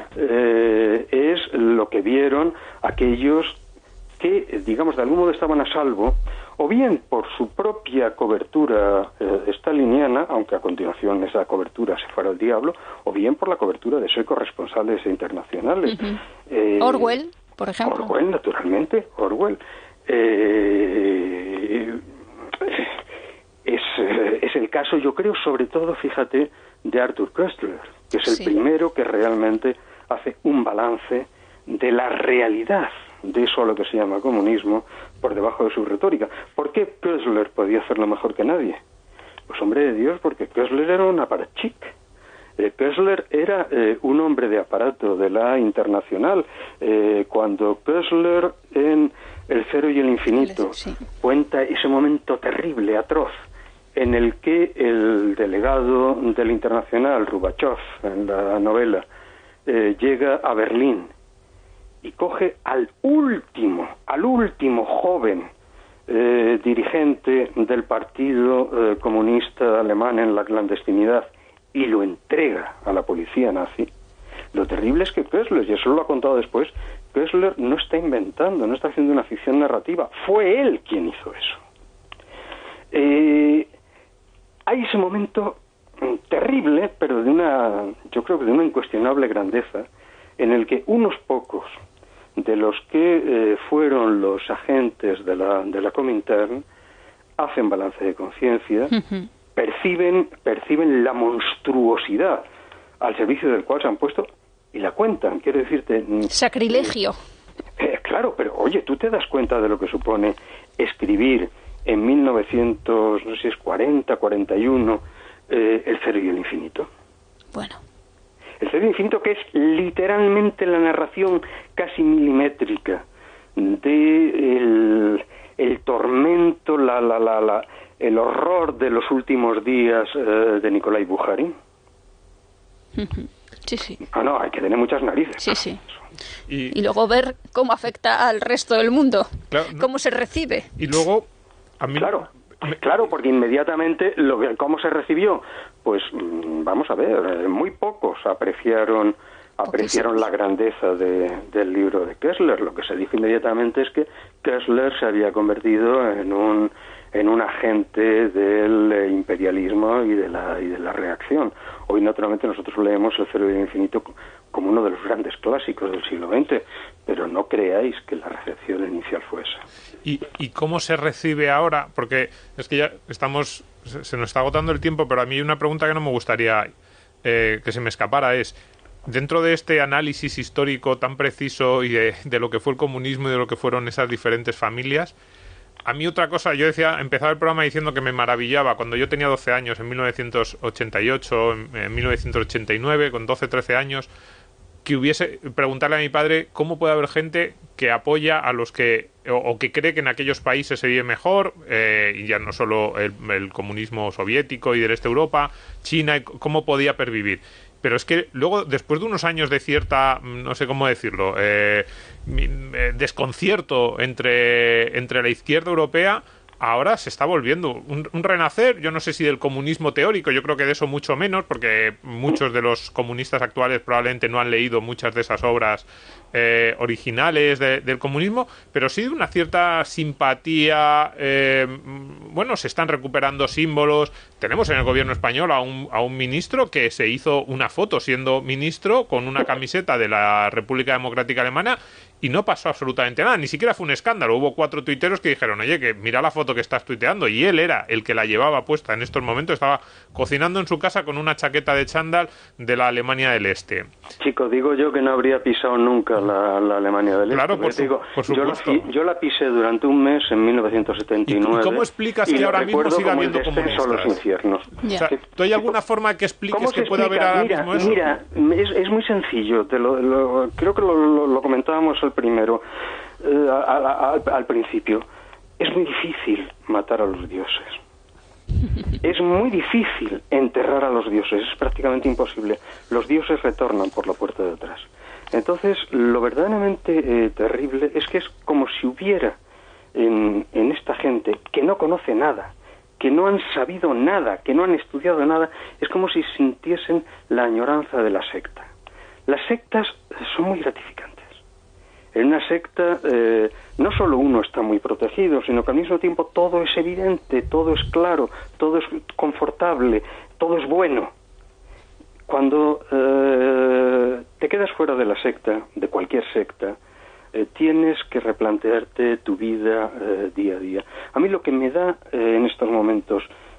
Eh, es lo que vieron aquellos que, digamos, de algún modo estaban a salvo, o bien por su propia cobertura eh, staliniana, aunque a continuación esa cobertura se fuera al diablo, o bien por la cobertura de ser corresponsales internacionales. Uh-huh. eh, Orwell, por ejemplo. Orwell, naturalmente, Orwell. Eh, es, eh, es el caso, yo creo, sobre todo, fíjate, de Arthur Koestler, que es el Sí. primero que realmente hace un balance de la realidad de eso a lo que se llama comunismo por debajo de su retórica. ¿Por qué Koestler podía hacerlo mejor que nadie? Pues hombre de Dios, porque Koestler era un aparachic. Eh, Koestler era eh, un hombre de aparato de la Internacional. Eh, cuando Koestler en El Cero y el Infinito Sí. cuenta ese momento terrible, atroz, en el que el delegado de la Internacional, Rubachev, en la novela, eh, llega a Berlín y coge al último, al último joven eh, dirigente del Partido eh, Comunista Alemán en la clandestinidad y lo entrega a la policía nazi. Lo terrible es que Koestler, y eso lo ha contado después, Koestler no está inventando, no está haciendo una ficción narrativa, fue él quien hizo eso. Eh, hay ese momento mm, terrible, pero de una, yo creo que de una incuestionable grandeza, en el que unos pocos de los que eh, fueron los agentes de la, de la Comintern hacen balance de conciencia, Ujú. perciben, perciben la monstruosidad al servicio del cual se han puesto y la cuentan. Quiero decirte... mm, Sacrilegio. eh, claro, pero oye, ¿tú te das cuenta de lo que supone escribir en mil novecientos, no sé si es cuarenta, cuarenta y uno, eh, El Cero y el Infinito? Bueno, El Cero y el Infinito, que es literalmente la narración casi milimétrica de el, el tormento, la, la, la, la, el horror de los últimos días eh, de Nikolai Bukharin. Ujú. Sí, sí. Ah, no, hay que tener muchas narices. Sí, sí. Y, Y luego ver cómo afecta al resto del mundo, Claro, no- cómo se recibe. y luego, a mí... Claro, me- claro, porque inmediatamente, lo que, ¿cómo se recibió? Pues mm, vamos a ver, eh, muy pocos apreciaron apreciaron la grandeza de, del libro de Koestler. Lo que se dijo inmediatamente es que Koestler se había convertido en un en un agente del eh, imperialismo y de la y de la reacción. Hoy, naturalmente, nosotros leemos El Cero y el Infinito como uno de los grandes clásicos del siglo veinte, pero no creáis que la recepción inicial fue esa. ¿Y, ¿Y cómo se recibe ahora? Porque es que ya estamos, se, se nos está agotando el tiempo, pero a mí hay una pregunta que no me gustaría eh, que se me escapara, es, dentro de este análisis histórico tan preciso y de, de lo que fue el comunismo y de lo que fueron esas diferentes familias, a mí otra cosa, yo decía, empezaba el programa diciendo que me maravillaba cuando yo tenía doce años, en mil novecientos ochenta y ocho, en, en mil novecientos ochenta y nueve, con doce, trece años, que hubiese preguntarle a mi padre cómo puede haber gente que apoya a los que o, o que cree que en aquellos países se vive mejor, eh, y ya no solo el, el comunismo soviético y del este de Europa, China, y cómo podía pervivir. Pero es que luego, después de unos años de cierta, no sé cómo decirlo, eh, eh, desconcierto entre, entre la izquierda europea, ahora se está volviendo un, un renacer, yo no sé si del comunismo teórico, yo creo que de eso mucho menos, porque muchos de los comunistas actuales probablemente no han leído muchas de esas obras eh, originales de, del comunismo, pero sí de una cierta simpatía, eh, bueno, se están recuperando símbolos. Tenemos en el gobierno español a un, a un ministro que se hizo una foto siendo ministro con una camiseta de la República Democrática Alemana y no pasó absolutamente nada, ni siquiera fue un escándalo. Hubo cuatro tuiteros que dijeron, oye, que mira la foto que estás tuiteando, y él era el que la llevaba puesta en estos momentos, estaba cocinando en su casa con una chaqueta de chándal de la Alemania del Este. Chico, digo yo que no habría pisado nunca la, la Alemania del Este. Claro, por, su, digo, por yo, la, supuesto. yo la pisé durante un mes en mil novecientos setenta y nueve. ¿Y cómo explicas y que lo ahora mismo recuerdo siga como el habiendo descenso a los comunistas? infiernos. Ya. O sea, ¿tú hay alguna forma que expliques ¿Cómo que se pueda haber explica? ahora Mira, mismo eso? mira, es, es muy sencillo. Te lo, lo- creo que lo, lo- lo comentábamos el primero, eh, a- a- al, al principio. Es muy difícil matar a los dioses. Es muy difícil enterrar a los dioses. Es prácticamente imposible. Los dioses retornan por la puerta de atrás. Entonces, lo verdaderamente eh, terrible es que es como si hubiera en, en esta gente que no conoce nada, que no han sabido nada, que no han estudiado nada, es como si sintiesen la añoranza de la secta. Las sectas son muy gratificantes. En una secta eh, no solo uno está muy protegido, sino que al mismo tiempo todo es evidente, todo es claro, todo es confortable, todo es bueno. Cuando eh, te quedas fuera de la secta, de cualquier secta, eh, tienes que replantearte tu vida eh, día a día. A mí lo que me da eh, en estos momentos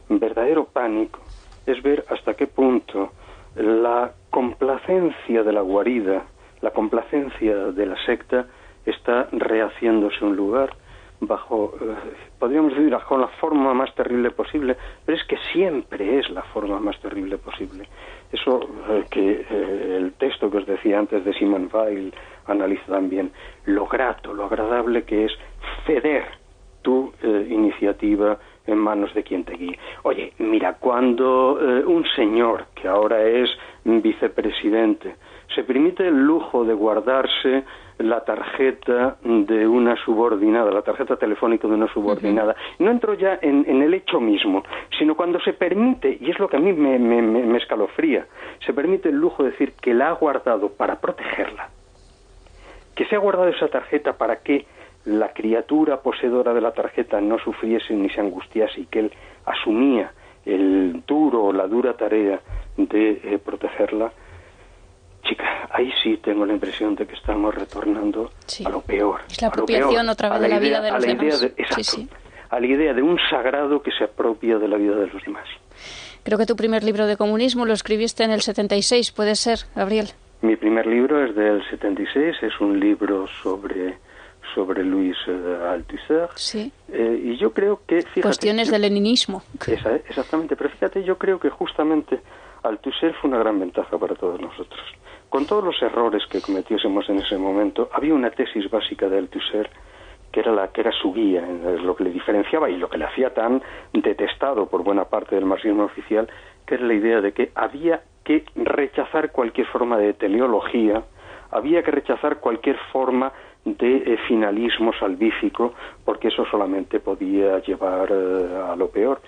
verdadero pánico es ver hasta qué punto la complacencia de la guarida, la complacencia de la secta, está rehaciéndose un lugar bajo, eh, podríamos decir, bajo la forma más terrible posible, pero es que siempre es la forma más terrible posible. Eso eh, que eh, el texto que os decía antes de Simone Weil analiza también, lo grato, lo agradable que es ceder tu eh, iniciativa en manos de quien te guíe. Oye, mira, cuando eh, un señor, que ahora es vicepresidente, se permite el lujo de guardarse la tarjeta de una subordinada, la tarjeta telefónica de una subordinada, uh-huh. no entro ya en, en el hecho mismo, sino cuando se permite, y es lo que a mí me, me, me escalofría, se permite el lujo de decir que la ha guardado para protegerla, que se ha guardado esa tarjeta para que la criatura poseedora de la tarjeta no sufriese ni se angustiase, y que él asumía el duro, la dura tarea de eh, protegerla. Chica, ahí sí tengo la impresión de que estamos retornando sí. a lo peor. Es la apropiación peor, otra vez de la idea, vida de los demás. De, exacto, sí, sí. a la idea de un sagrado que se apropia de la vida de los demás. Creo que tu primer libro de comunismo lo escribiste en el setenta y seis, ¿puede ser, Gabriel? Mi primer libro es del setenta y seis, es un libro sobre... sobre Louis uh, Althusser, sí. eh, y yo creo que... Fíjate, cuestiones yo, de leninismo. Esa, exactamente, pero fíjate, yo creo que justamente Althusser fue una gran ventaja para todos nosotros. Con todos los errores que cometiésemos en ese momento, había una tesis básica de Althusser que era la que era su guía, lo que le diferenciaba y lo que le hacía tan detestado por buena parte del marxismo oficial, que era la idea de que había que rechazar cualquier forma de teleología, había que rechazar cualquier forma de eh, finalismo salvífico, porque eso solamente podía llevar eh, a lo peor.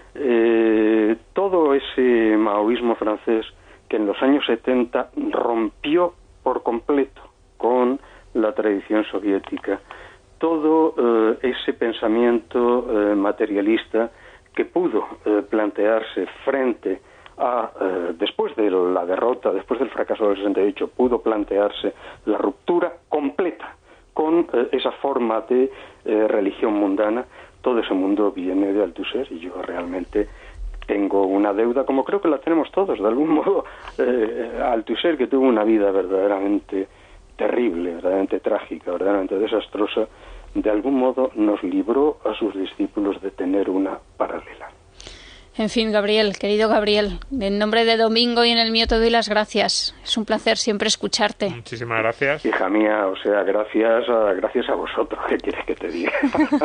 Eh, todo ese maoísmo francés que en los años setenta rompió por completo con la tradición soviética, todo eh, ese pensamiento eh, materialista que pudo eh, plantearse frente a, eh, después de la derrota, después del fracaso del sesenta y ocho, pudo plantearse la ruptura completa con eh, esa forma de eh, religión mundana. Todo ese mundo viene de Althusser y yo realmente tengo una deuda, como creo que la tenemos todos, de algún modo, eh, Althusser, que tuvo una vida verdaderamente terrible, verdaderamente trágica, verdaderamente desastrosa, de algún modo nos libró a sus discípulos de tener una paralela. En fin, Gabriel, querido Gabriel, en nombre de Domingo y en el mío te doy las gracias. Es un placer siempre escucharte. Muchísimas gracias. Hija mía, o sea, gracias a, gracias a vosotros. ¿Qué quieres que te diga?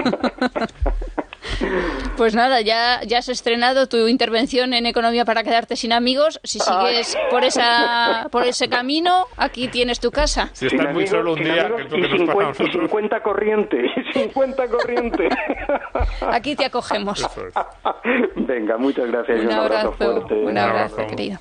Pues nada, ya, ya has estrenado tu intervención en Economía para quedarte sin amigos. Si sigues Ay. por esa por ese camino, aquí tienes tu casa. Si estás amigos, muy solo un día, que es lo que nos pasa a nosotros. Y cincuenta corriente, y cincuenta corriente. Aquí te acogemos. Eso es. Venga, muchas gracias. Un, un abrazo, abrazo fuerte. Un abrazo, abrazo. querido.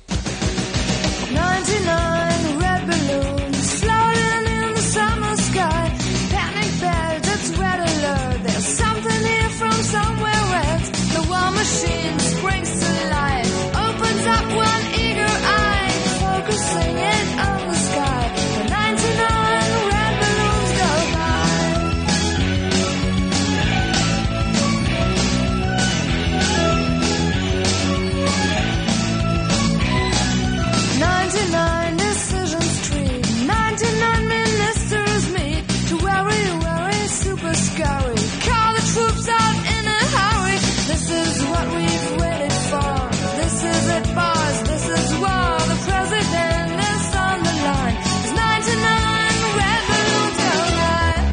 Machine springs to life, opens up one eager eye, focusing it on the sky. The ninety-nine red balloons go by. ninety-nine decisions tree, ninety-nine ministers meet to worry, worry, super scurry. Call the troops out in a hurry. This is what we've waited for. This is it, boss. This is war. The president is on the line. There's ninety-nine red balloons go by.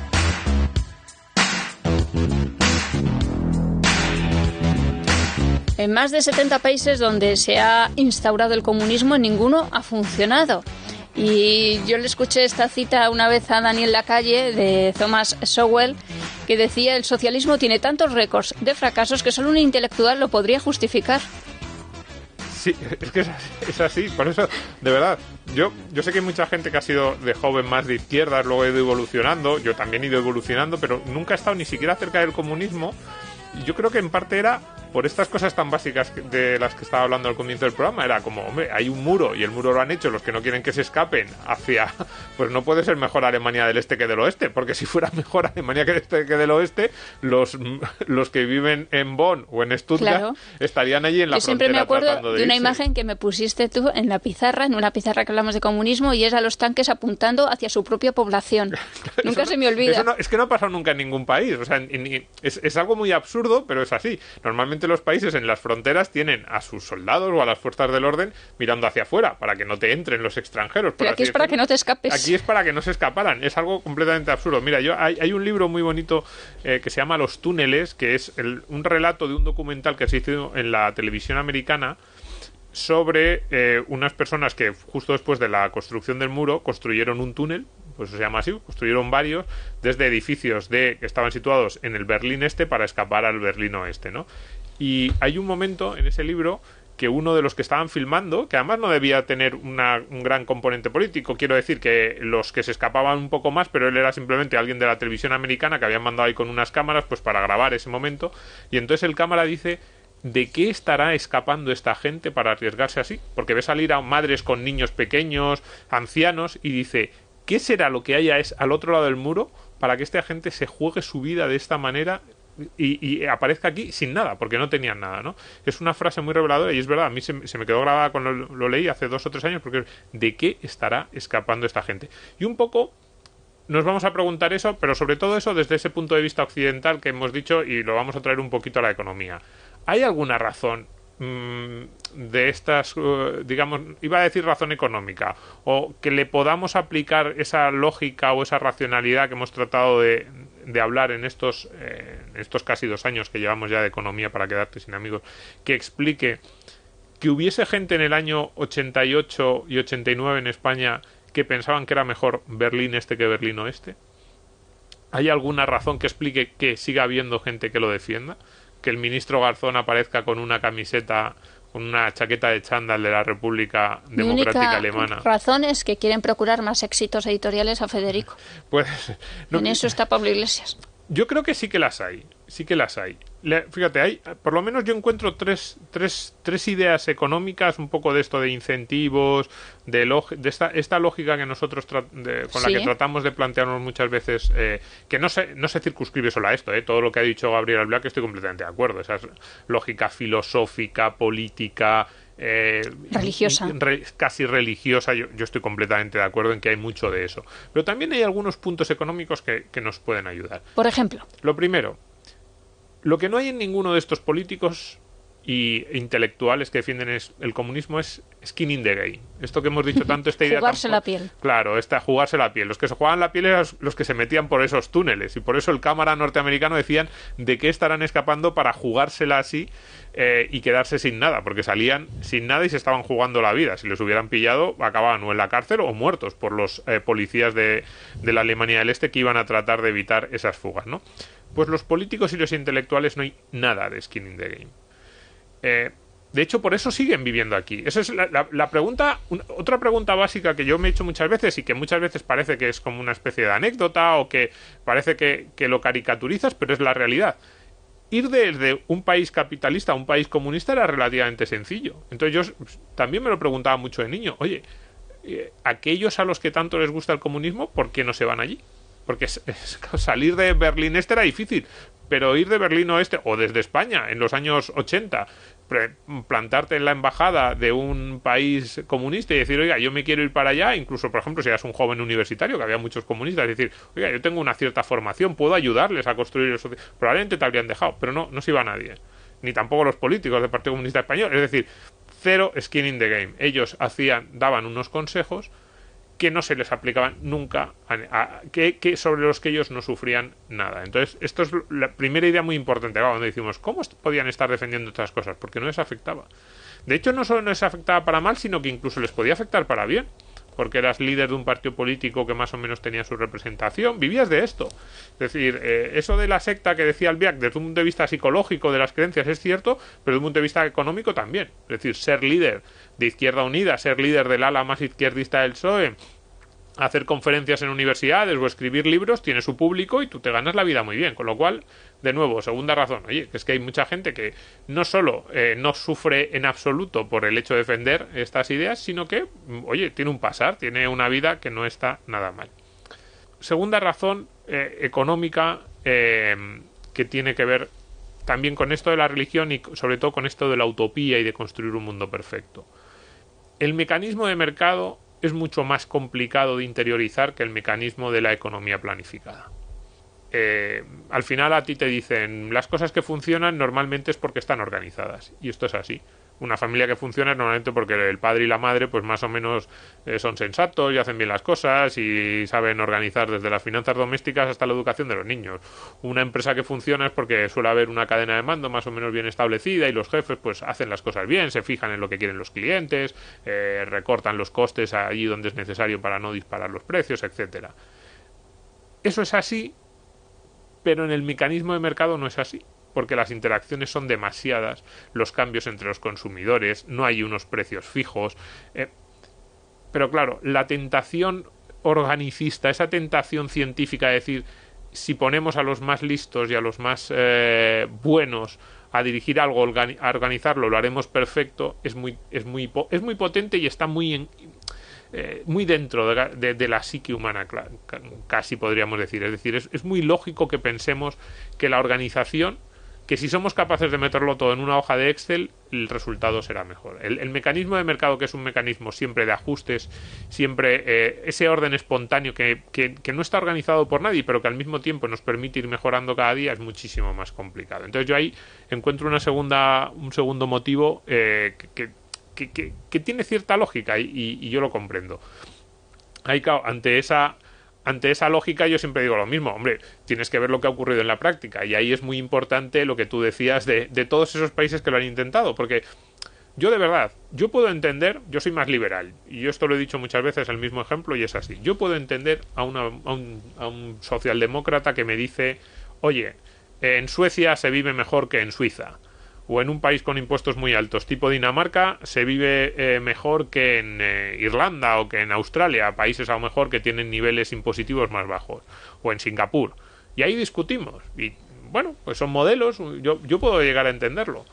En más de setenta países donde se ha instaurado el comunismo, ninguno ha funcionado. Y yo le escuché esta cita una vez a Daniel Lacalle, de Thomas Sowell, que decía: el socialismo tiene tantos récords de fracasos que solo un intelectual lo podría justificar. Sí, es que es así, es así. Por eso, de verdad, yo yo sé que hay mucha gente que ha sido de joven más de izquierdas, luego he ido evolucionando, yo también he ido evolucionando, pero nunca he estado ni siquiera cerca del comunismo. Y yo creo que en parte era por estas cosas tan básicas de las que estaba hablando al comienzo del programa. Era como, hombre, hay un muro y el muro lo han hecho los que no quieren que se escapen hacia... Pues no puede ser mejor Alemania del Este que del Oeste, porque si fuera mejor Alemania del Este que del Oeste, los, los que viven en Bonn o en Stuttgart Claro. estarían allí en la Yo siempre me frontera acuerdo tratando de, de una irse. imagen que me pusiste tú en la pizarra, en una pizarra que hablamos de comunismo, y es a los tanques apuntando hacia su propia población. Nunca Eso se no- me olvida. eso no- es que no ha pasado nunca en ningún país. O sea, en- en- es, es algo muy absurdo, pero es así. Normalmente los países en las fronteras tienen a sus soldados o a las fuerzas del orden mirando hacia afuera para que no te entren los extranjeros. por Pero así aquí es para decirlo. que no te escapes. Aquí es para que no se escaparan. Es algo completamente absurdo. Mira, yo hay, hay un libro muy bonito eh, que se llama Los túneles, que es el- un relato de un documental que se hizo en la televisión americana sobre eh, unas personas que justo después de la construcción del muro construyeron un túnel, pues se llama así, construyeron varios desde edificios de que estaban situados en el Berlín Este para escapar al Berlín Oeste, ¿no? Y hay un momento en ese libro que uno de los que estaban filmando, que además no debía tener una, un gran componente político, quiero decir que los que se escapaban un poco más, pero él era simplemente alguien de la televisión americana que habían mandado ahí con unas cámaras pues para grabar ese momento, y entonces el cámara dice: ¿de qué estará escapando esta gente para arriesgarse así? Porque ve salir a madres con niños pequeños, ancianos, y dice: ¿qué será lo que haya es al otro lado del muro para que esta gente se juegue su vida de esta manera y, y aparezca aquí sin nada? Porque no tenían nada, ¿no? Es una frase muy reveladora y es verdad, a mí se, se me quedó grabada cuando lo, lo leí hace dos o tres años, porque ¿de qué estará escapando esta gente? Y un poco nos vamos a preguntar eso, pero sobre todo eso desde ese punto de vista occidental que hemos dicho, y lo vamos a traer un poquito a la economía. ¿Hay alguna razón mmm, de estas, uh, digamos, iba a decir razón económica, o que le podamos aplicar esa lógica o esa racionalidad que hemos tratado de, de hablar en estos, eh, en estos casi dos años que llevamos ya de economía para quedarte sin amigos, que explique que hubiese gente en el año ochenta y ocho y ochenta y nueve en España que pensaban que era mejor Berlín Este que Berlín Oeste? ¿Hay alguna razón que explique que siga habiendo gente que lo defienda? Que el ministro Garzón aparezca con una camiseta, con una chaqueta de chándal de la República Mi Democrática única Alemana. razón es que quieren procurar más éxitos editoriales a Federico. Pues, no, En eso está Pablo Iglesias. yo creo que sí que las hay, sí que las hay. Le- fíjate, hay, por lo menos yo encuentro tres, tres, tres ideas económicas, un poco de esto de incentivos, de, log- de esta, esta lógica que nosotros tra- de- con Sí. la que tratamos de plantearnos muchas veces, eh, que no se, no se circunscribe solo a esto, eh, todo lo que ha dicho Gabriel Albiac estoy completamente de acuerdo, esa es lógica filosófica, política, eh, Religiosa. re- casi religiosa, yo, yo estoy completamente de acuerdo en que hay mucho de eso. Pero también hay algunos puntos económicos que, que nos pueden ayudar. Por ejemplo, Lo primero, lo que no hay en ninguno de estos políticos y intelectuales que defienden es, el comunismo es skin in the game. Esto que hemos dicho tanto, esta idea... Jugarse tan- la piel. Claro, esta jugarse la piel. Los que se jugaban la piel eran los que se metían por esos túneles. Y por eso el cámara norteamericano decían de qué estarán escapando para jugársela así eh, y quedarse sin nada. Porque salían sin nada y se estaban jugando la vida. Si les hubieran pillado, acababan o en la cárcel o muertos por los eh, policías de, de la Alemania del Este que iban a tratar de evitar esas fugas, ¿no? Pues los políticos y los intelectuales no hay nada de skin in the game. Eh, de hecho, por eso siguen viviendo aquí. Esa es la, la, la pregunta, un, otra pregunta básica que yo me he hecho muchas veces y que muchas veces parece que es como una especie de anécdota o que parece que, que lo caricaturizas, pero es la realidad. Ir desde un país capitalista a un país comunista era relativamente sencillo. Entonces yo también me lo preguntaba mucho de niño. Oye, eh, aquellos a los que tanto les gusta el comunismo, ¿por qué no se van allí? Porque es, es, salir de Berlín Este era difícil, pero ir de Berlín Oeste o desde España en los años ochenta, pre, plantarte en la embajada de un país comunista y decir, oiga, yo me quiero ir para allá, incluso, por ejemplo, si eras un joven universitario, que había muchos comunistas, decir, oiga, yo tengo una cierta formación, puedo ayudarles a construir eso. Probablemente te habrían dejado, pero no, no se iba nadie. Ni tampoco los políticos del Partido Comunista Español. Es decir, cero skin in the game. Ellos hacían, daban unos consejos que no se les aplicaban nunca, a, a, que, que sobre los que ellos no sufrían nada. Entonces, esto es la primera idea muy importante, cuando decimos, ¿cómo podían estar defendiendo estas cosas? Porque no les afectaba. De hecho, no solo no les afectaba para mal, sino que incluso les podía afectar para bien, porque eras líder de un partido político que más o menos tenía su representación, vivías de esto. Es decir, eh, eso de la secta que decía Albiac, desde un punto de vista psicológico de las creencias es cierto, pero desde un punto de vista económico también. Es decir, ser líder de Izquierda Unida, ser líder del ala más izquierdista del P S O E, hacer conferencias en universidades o escribir libros, tiene su público y tú te ganas la vida muy bien. Con lo cual, de nuevo, segunda razón, oye, que es que hay mucha gente que no solo eh, no sufre en absoluto por el hecho de defender estas ideas, sino que, oye, tiene un pasar, tiene una vida que no está nada mal. Segunda razón eh, económica eh, que tiene que ver también con esto de la religión y sobre todo con esto de la utopía y de construir un mundo perfecto. El mecanismo de mercado es mucho más complicado de interiorizar que el mecanismo de la economía planificada. Eh, al final a ti te dicen las cosas que funcionan normalmente es porque están organizadas, y esto es así. Una familia que funciona es normalmente porque el padre y la madre pues más o menos eh, son sensatos y hacen bien las cosas y saben organizar desde las finanzas domésticas hasta la educación de los niños. Una empresa que funciona es porque suele haber una cadena de mando más o menos bien establecida y los jefes pues hacen las cosas bien, se fijan en lo que quieren los clientes, eh, recortan los costes allí donde es necesario para no disparar los precios, etcétera. Eso es así, pero en el mecanismo de mercado no es así, porque las interacciones son demasiadas, los cambios entre los consumidores, no hay unos precios fijos. Eh, pero claro, la tentación organicista, esa tentación científica de decir, si ponemos a los más listos y a los más eh, buenos a dirigir algo, a organizarlo, lo haremos perfecto, es muy, es muy, es muy potente y está muy en, eh, muy dentro de, de, de la psique humana, casi podríamos decir. Es decir, es, es muy lógico que pensemos que la organización, que si somos capaces de meterlo todo en una hoja de Excel, el resultado será mejor. El, el mecanismo de mercado, que es un mecanismo siempre de ajustes, siempre eh, ese orden espontáneo que, que, que no está organizado por nadie, pero que al mismo tiempo nos permite ir mejorando cada día, es muchísimo más complicado. Entonces yo ahí encuentro una segunda, un segundo motivo eh, que, que, que, que tiene cierta lógica y, y, y yo lo comprendo. Ahí, claro, ante esa... Ante esa lógica yo siempre digo lo mismo, hombre, tienes que ver lo que ha ocurrido en la práctica, y ahí es muy importante lo que tú decías de, de todos esos países que lo han intentado, porque yo de verdad, yo puedo entender, yo soy más liberal, y yo esto lo he dicho muchas veces, el mismo ejemplo, y es así, yo puedo entender a, una, a, un, a un socialdemócrata que me dice, oye, en Suecia se vive mejor que en Suiza, o en un país con impuestos muy altos, tipo Dinamarca, se vive eh, mejor que en eh, Irlanda o que en Australia, países a lo mejor que tienen niveles impositivos más bajos, o en Singapur. Y ahí discutimos. Y bueno, pues son modelos, yo, yo puedo llegar a entenderlo.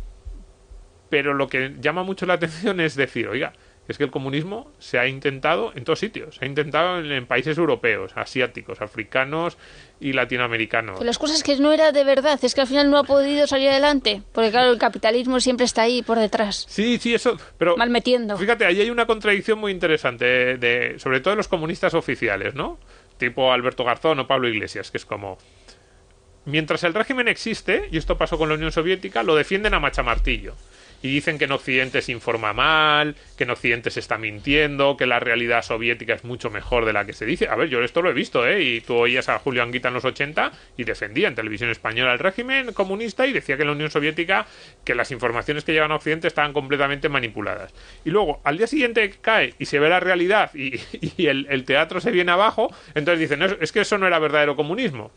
Pero lo que llama mucho la atención es decir, oiga, es que el comunismo se ha intentado en todos sitios. Se ha intentado en, en países europeos, asiáticos, africanos y latinoamericanos. Pero las cosas que no era de verdad, es que al final no ha podido salir adelante. Porque claro, el capitalismo siempre está ahí por detrás. Sí, sí, eso. Pero mal metiendo. Fíjate, ahí hay una contradicción muy interesante, de, de, sobre todo de los comunistas oficiales, ¿no? Tipo Alberto Garzón o Pablo Iglesias, que es como... Mientras el régimen existe, y esto pasó con la Unión Soviética, lo defienden a machamartillo. Y dicen que en Occidente se informa mal, que en Occidente se está mintiendo, que la realidad soviética es mucho mejor de la que se dice. A ver, yo esto lo he visto, ¿eh? Y tú oías a Julio Anguita en los ochenta y defendía en televisión española el régimen comunista y decía que en la Unión Soviética que las informaciones que llegan a Occidente estaban completamente manipuladas. Y luego, al día siguiente cae y se ve la realidad y, y el, el teatro se viene abajo, entonces dicen, no, es que eso no era verdadero comunismo.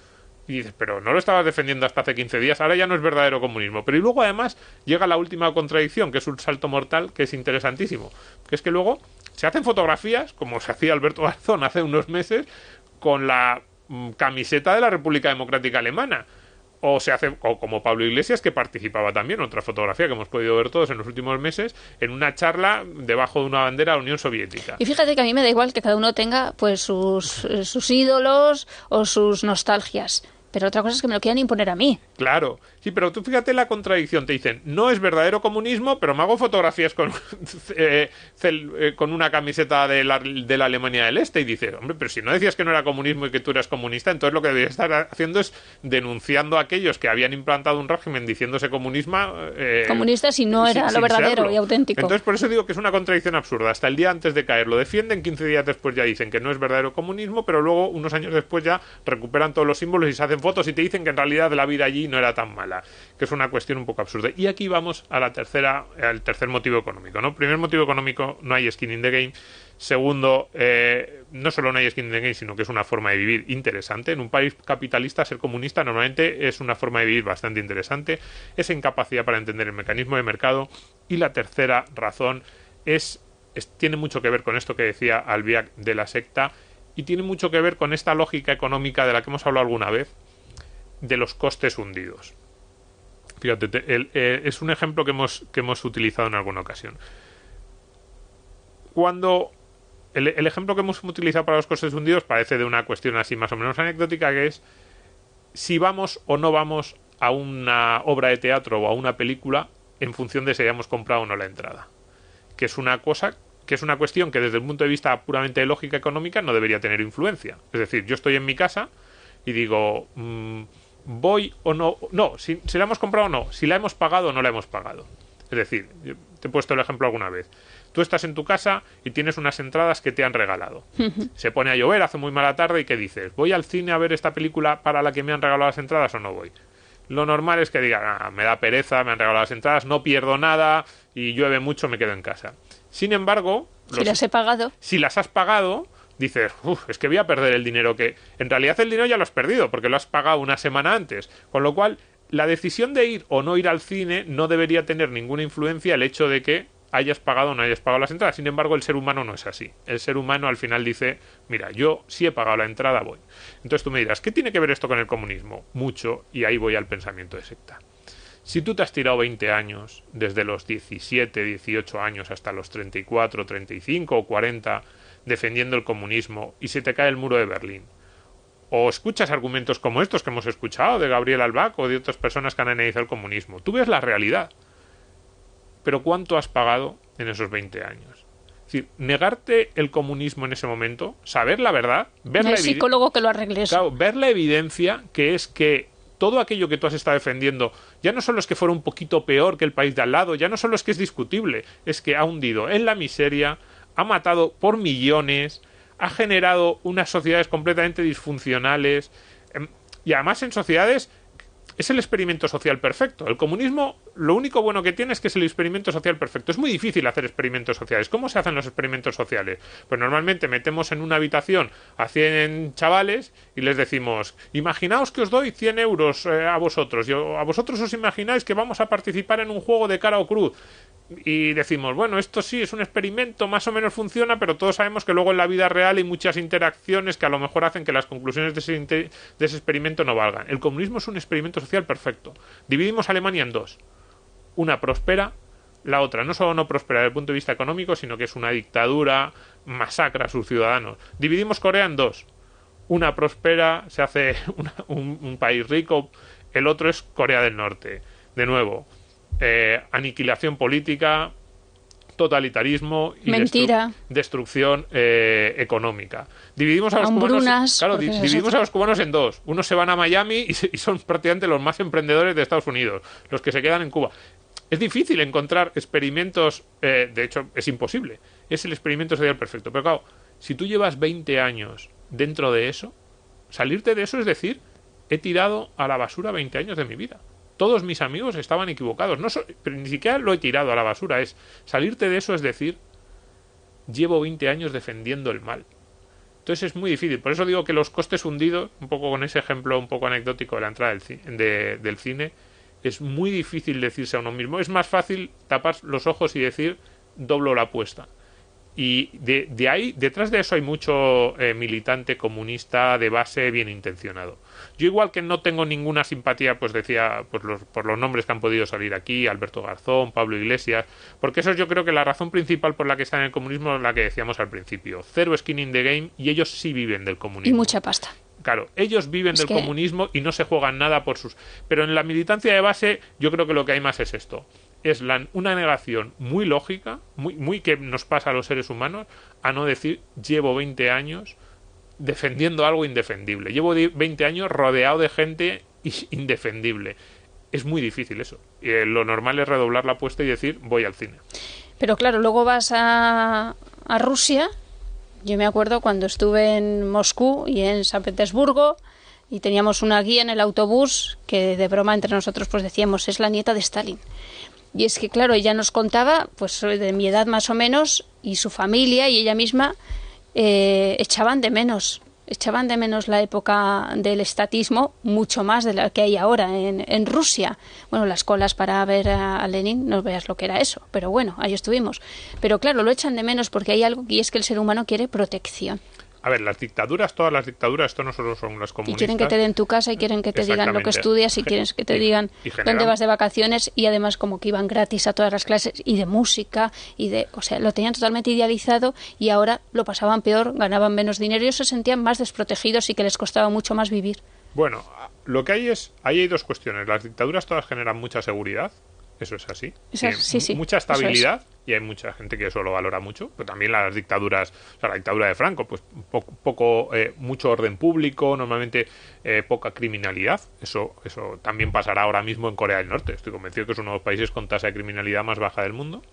Y dices, pero no lo estabas defendiendo hasta hace quince días, ahora ya no es verdadero comunismo. Pero y luego además llega la última contradicción, que es un salto mortal, que es interesantísimo, que es que luego se hacen fotografías, como se hacía Alberto Garzón hace unos meses, con la mm, camiseta de la República Democrática Alemana. O se hace, o como Pablo Iglesias, que participaba también, otra fotografía que hemos podido ver todos en los últimos meses, en una charla debajo de una bandera de la Unión Soviética. Y fíjate que a mí me da igual que cada uno tenga pues sus, sus ídolos o sus nostalgias. Pero otra cosa es que me lo quieran imponer a mí. Claro, sí, pero tú fíjate la contradicción. Te dicen, no es verdadero comunismo, pero me hago fotografías con, eh, cel, eh, con una camiseta de la, de la Alemania del Este. Y dices, hombre, pero si no decías que no era comunismo y que tú eras comunista, entonces lo que deberías estar haciendo es denunciando a aquellos que habían implantado un régimen diciéndose comunismo. Eh, comunista si no era sin, lo verdadero serlo. Y auténtico. Entonces por eso digo que es una contradicción absurda. Hasta el día antes de caer lo defienden, quince días después ya dicen que no es verdadero comunismo, pero luego unos años después ya recuperan todos los símbolos y se hacen fotos y te dicen que en realidad la vida allí no era tan mala, que es una cuestión un poco absurda. Y aquí vamos a la tercera, al tercer motivo económico, ¿no? Primer motivo económico, no hay skin in the game. Segundo, eh, no solo no hay skin in the game, sino que es una forma de vivir interesante. En un país capitalista, ser comunista normalmente es una forma de vivir bastante interesante. Esa incapacidad para entender el mecanismo de mercado. Y la tercera razón es es, tiene mucho que ver con esto que decía Albiach de la secta, y tiene mucho que ver con esta lógica económica de la que hemos hablado alguna vez, de los costes hundidos. Fíjate, te, el, eh, es un ejemplo que hemos, que hemos utilizado en alguna ocasión. Cuando el, el ejemplo que hemos utilizado para los costes hundidos parece de una cuestión así más o menos anecdótica, que es si vamos o no vamos a una obra de teatro o a una película en función de si hayamos comprado o no la entrada, que es una cosa que es una cuestión que desde el punto de vista puramente de lógica económica no debería tener influencia. Es decir, yo estoy en mi casa y digo, mmm, voy o no, no, si, si la hemos comprado o no, si la hemos pagado o no la hemos pagado. Es decir, yo te he puesto el ejemplo alguna vez. Tú estás en tu casa y tienes unas entradas que te han regalado. Se pone a llover, hace muy mala tarde y ¿qué dices? ¿Voy al cine a ver esta película para la que me han regalado las entradas o no voy? Lo normal es que diga, ah, me da pereza, me han regalado las entradas, no pierdo nada y llueve mucho, me quedo en casa. Sin embargo, si los, las he pagado, si las has pagado, dices, uff, es que voy a perder el dinero, que en realidad el dinero ya lo has perdido porque lo has pagado una semana antes, con lo cual la decisión de ir o no ir al cine no debería tener ninguna influencia el hecho de que hayas pagado o no hayas pagado las entradas. Sin embargo, el ser humano no es así. El ser humano al final dice, mira, yo si he pagado la entrada, voy. Entonces tú me dirás, ¿qué tiene que ver esto con el comunismo? Mucho, y ahí voy al pensamiento de secta. Si tú te has tirado veinte años, desde los diecisiete, dieciocho años hasta los treinta y cuatro, treinta y cinco o cuarenta, defendiendo el comunismo, y se te cae el muro de Berlín, o escuchas argumentos como estos que hemos escuchado de Gabriel Albac o de otras personas que han analizado el comunismo, tú ves la realidad. Pero ¿cuánto has pagado en esos veinte años? Es decir, negarte el comunismo en ese momento, saber la verdad, ver no la hay psicólogo que lo arregle eso. Claro, ver la evidencia, que es que todo aquello que tú has estado defendiendo, ya no solo es que fuera un poquito peor que el país de al lado, ya no solo es que es discutible, es que ha hundido en la miseria, ha matado por millones, ha generado unas sociedades completamente disfuncionales, y además en sociedades es el experimento social perfecto. El comunismo, lo único bueno que tiene es que es el experimento social perfecto. Es muy difícil hacer experimentos sociales. ¿Cómo se hacen los experimentos sociales? Pues normalmente metemos en una habitación a cien chavales y les decimos, imaginaos que os doy cien euros eh, a vosotros. Y a vosotros os imagináis que vamos a participar en un juego de cara o cruz. Y decimos, bueno, esto sí es un experimento, más o menos funciona, pero todos sabemos que luego en la vida real hay muchas interacciones que a lo mejor hacen que las conclusiones de ese, de ese experimento no valgan. El comunismo es un experimento social perfecto. Dividimos Alemania en dos. Una prospera, la otra no solo no prospera desde el punto de vista económico, sino que es una dictadura, masacra a sus ciudadanos. Dividimos Corea en dos. Una prospera, se hace una, un, un país rico, el otro es Corea del Norte. De nuevo, Eh, aniquilación política, totalitarismo y mentira, destru destrucción eh, económica. Dividimos a los Hambrunas, cubanos, claro, di dividimos a los cubanos en dos. Unos se van a Miami y, se, y son prácticamente los más emprendedores de Estados Unidos, los que se quedan en Cuba. Es difícil encontrar experimentos, eh, de hecho es imposible. Es el experimento social perfecto. Pero claro, si tú llevas veinte años dentro de eso, salirte de eso es decir, he tirado a la basura veinte años de mi vida. Todos mis amigos estaban equivocados. No so, pero ni siquiera lo he tirado a la basura. Es salirte de eso, es decir, llevo veinte años defendiendo el mal. Entonces es muy difícil. Por eso digo que los costes hundidos, un poco con ese ejemplo un poco anecdótico de la entrada del, de, del cine, es muy difícil decirse a uno mismo. Es más fácil tapar los ojos y decir, doblo la apuesta. Y de, de ahí, detrás de eso hay mucho eh, militante comunista de base bien intencionado. Yo igual que no tengo ninguna simpatía, pues decía, pues los, por los nombres que han podido salir aquí, Alberto Garzón, Pablo Iglesias, porque eso yo creo que la razón principal por la que están en el comunismo es la que decíamos al principio. Cero skin in the game, y ellos sí viven del comunismo. Y mucha pasta. Claro, ellos viven es del que... comunismo y no se juegan nada por sus... Pero en la militancia de base yo creo que lo que hay más es esto. Es la, una negación muy lógica, muy, muy que nos pasa a los seres humanos, a no decir, llevo veinte años defendiendo algo indefendible. Llevo veinte años rodeado de gente indefendible. Es muy difícil eso. Y, eh, lo normal es redoblar la apuesta y decir, voy al cine. Pero claro, luego vas a, a Rusia. Yo me acuerdo cuando estuve en Moscú y en San Petersburgo y teníamos una guía en el autobús que de broma entre nosotros pues decíamos, es la nieta de Stalin. Y es que, claro, ella nos contaba, pues de mi edad más o menos, y su familia y ella misma eh, echaban de menos echaban de menos la época del estatismo mucho más de la que hay ahora en, en Rusia. Bueno, las colas para ver a, a Lenin, no veas lo que era eso, pero bueno, ahí estuvimos. Pero claro, lo echan de menos porque hay algo, y es que el ser humano quiere protección. A ver, las dictaduras, todas las dictaduras, esto no solo son las comunistas. Y quieren que te den tu casa y quieren que te digan lo que estudias y quieren que te digan y, y generan... dónde vas de vacaciones, y además como que iban gratis a todas las clases y de música y de, o sea, lo tenían totalmente idealizado y ahora lo pasaban peor, ganaban menos dinero y ellos se sentían más desprotegidos y que les costaba mucho más vivir. Bueno, lo que hay es, ahí hay dos cuestiones. Las dictaduras todas generan mucha seguridad. Eso es así. Eso es, sí, sí. Mucha estabilidad, y hay mucha gente que eso lo valora mucho, pero también las dictaduras, o sea, la dictadura de Franco, pues poco, poco eh, mucho orden público, normalmente eh, poca criminalidad. Eso, eso también pasará ahora mismo en Corea del Norte. Estoy convencido que es uno de los países con tasa de criminalidad más baja del mundo.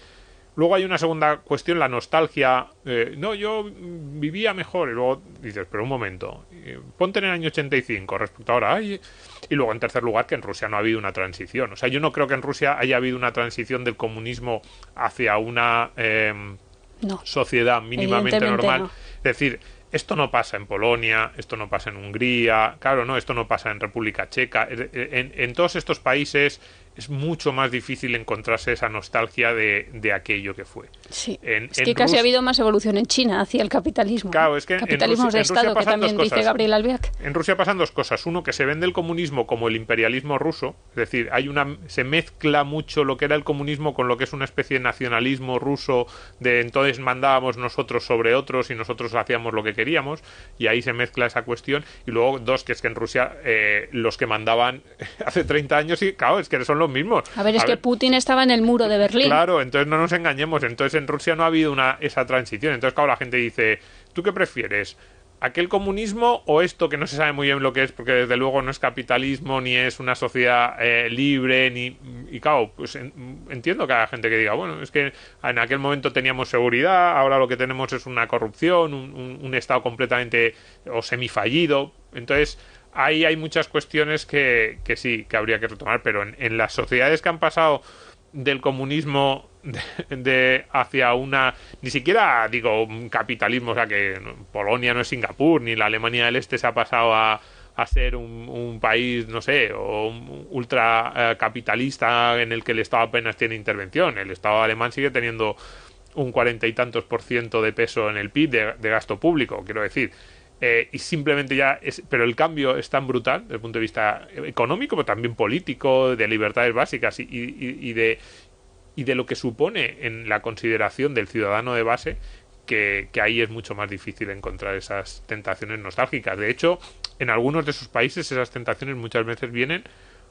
Luego hay una segunda cuestión, la nostalgia. Eh, no, yo vivía mejor. Y luego dices, pero un momento, eh, ponte en el año ochenta y cinco respecto a ahora. Ay, y luego, en tercer lugar, que en Rusia no ha habido una transición. O sea, yo no creo que en Rusia haya habido una transición del comunismo hacia una eh, no, sociedad mínimamente normal. No. Es decir, esto no pasa en Polonia, esto no pasa en Hungría, claro, no, esto no pasa en República Checa. En, en, en todos estos países es mucho más difícil encontrarse esa nostalgia de, de aquello que fue. Sí, en, es que en casi Rus... ha habido más evolución en China hacia el capitalismo. Claro, es que capitalismo en Rusia, de Estado, que también dice Gabriel Albiac. En Rusia pasan dos cosas. Uno, que se vende el comunismo como el imperialismo ruso. Es decir, hay una se mezcla mucho lo que era el comunismo con lo que es una especie de nacionalismo ruso, de entonces mandábamos nosotros sobre otros y nosotros hacíamos lo que queríamos, y ahí se mezcla esa cuestión. Y luego, dos, que es que en Rusia eh, los que mandaban hace treinta años, y claro, es que son los mismos. A ver, es A que Putin estaba en el muro de Berlín. Claro, entonces no nos engañemos. Entonces en Rusia no ha habido una esa transición. Entonces, claro, la gente dice, ¿tú qué prefieres? ¿Aquel comunismo o esto que no se sabe muy bien lo que es? Porque desde luego no es capitalismo, ni es una sociedad eh, libre, ni... Y claro, pues en, entiendo que haya gente que diga, bueno, es que en aquel momento teníamos seguridad, ahora lo que tenemos es una corrupción, un, un, un Estado completamente o semifallido. Entonces... ahí hay muchas cuestiones que, que sí, que habría que retomar, pero en, en las sociedades que han pasado del comunismo de, de hacia una, ni siquiera digo un capitalismo, o sea que Polonia no es Singapur, ni la Alemania del Este se ha pasado a, a ser un, un país, no sé, o un ultra eh, capitalista en el que el Estado apenas tiene intervención. El Estado alemán sigue teniendo un cuarenta y tantos por ciento de peso en el P I B de, de gasto público, quiero decir. Eh, y simplemente ya es, pero el cambio es tan brutal desde el punto de vista económico, pero también político, de libertades básicas y, y, y de y de lo que supone en la consideración del ciudadano de base, que, que ahí es mucho más difícil encontrar esas tentaciones nostálgicas. De hecho, en algunos de esos países esas tentaciones muchas veces vienen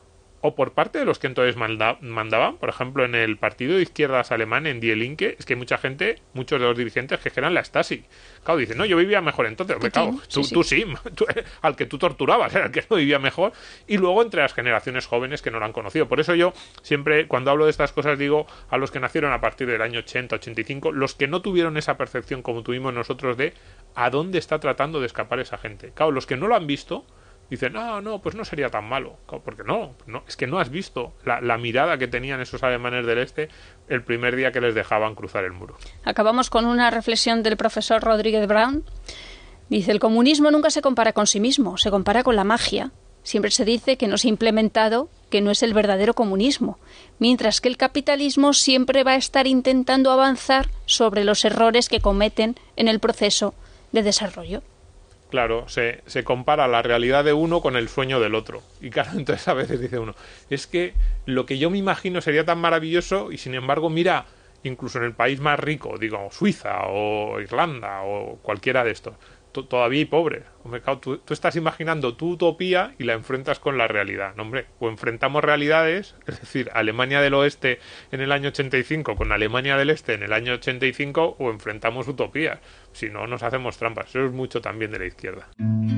o por parte de los que entonces manda, mandaban, por ejemplo, en el partido de izquierdas alemán, en Die Linke, es que hay mucha gente, muchos de los dirigentes que eran la Stasi. Claro, dicen, no, yo vivía mejor entonces. Hombre, claro, tú sí, tú, sí. Tú, al que tú torturabas era el que no vivía mejor. Y luego entre las generaciones jóvenes que no lo han conocido. Por eso yo siempre, cuando hablo de estas cosas, digo a los que nacieron a partir del año ochenta, ochenta y cinco, los que no tuvieron esa percepción como tuvimos nosotros de a dónde está tratando de escapar esa gente. Claro, los que no lo han visto dicen, no, no, pues no sería tan malo. Porque no, no es que no has visto la, la mirada que tenían esos alemanes del Este el primer día que les dejaban cruzar el muro. Acabamos con una reflexión del profesor Rodríguez Brown. Dice, el comunismo nunca se compara con sí mismo, se compara con la magia. Siempre se dice que no se ha implementado, que no es el verdadero comunismo, mientras que el capitalismo siempre va a estar intentando avanzar sobre los errores que cometen en el proceso de desarrollo. Claro, se, se compara la realidad de uno con el sueño del otro. Y claro, entonces a veces dice uno, es que lo que yo me imagino sería tan maravilloso y sin embargo, mira, incluso en el país más rico, digo, Suiza o Irlanda o cualquiera de estos, t- todavía hay pobres. Hombre, claro, tú, tú estás imaginando tu utopía y la enfrentas con la realidad. No, hombre, o enfrentamos realidades, es decir, Alemania del Oeste en el año ochenta y cinco con Alemania del Este en el año ochenta y cinco, o enfrentamos utopías. Si no, nos hacemos trampas. Eso es mucho también de la izquierda.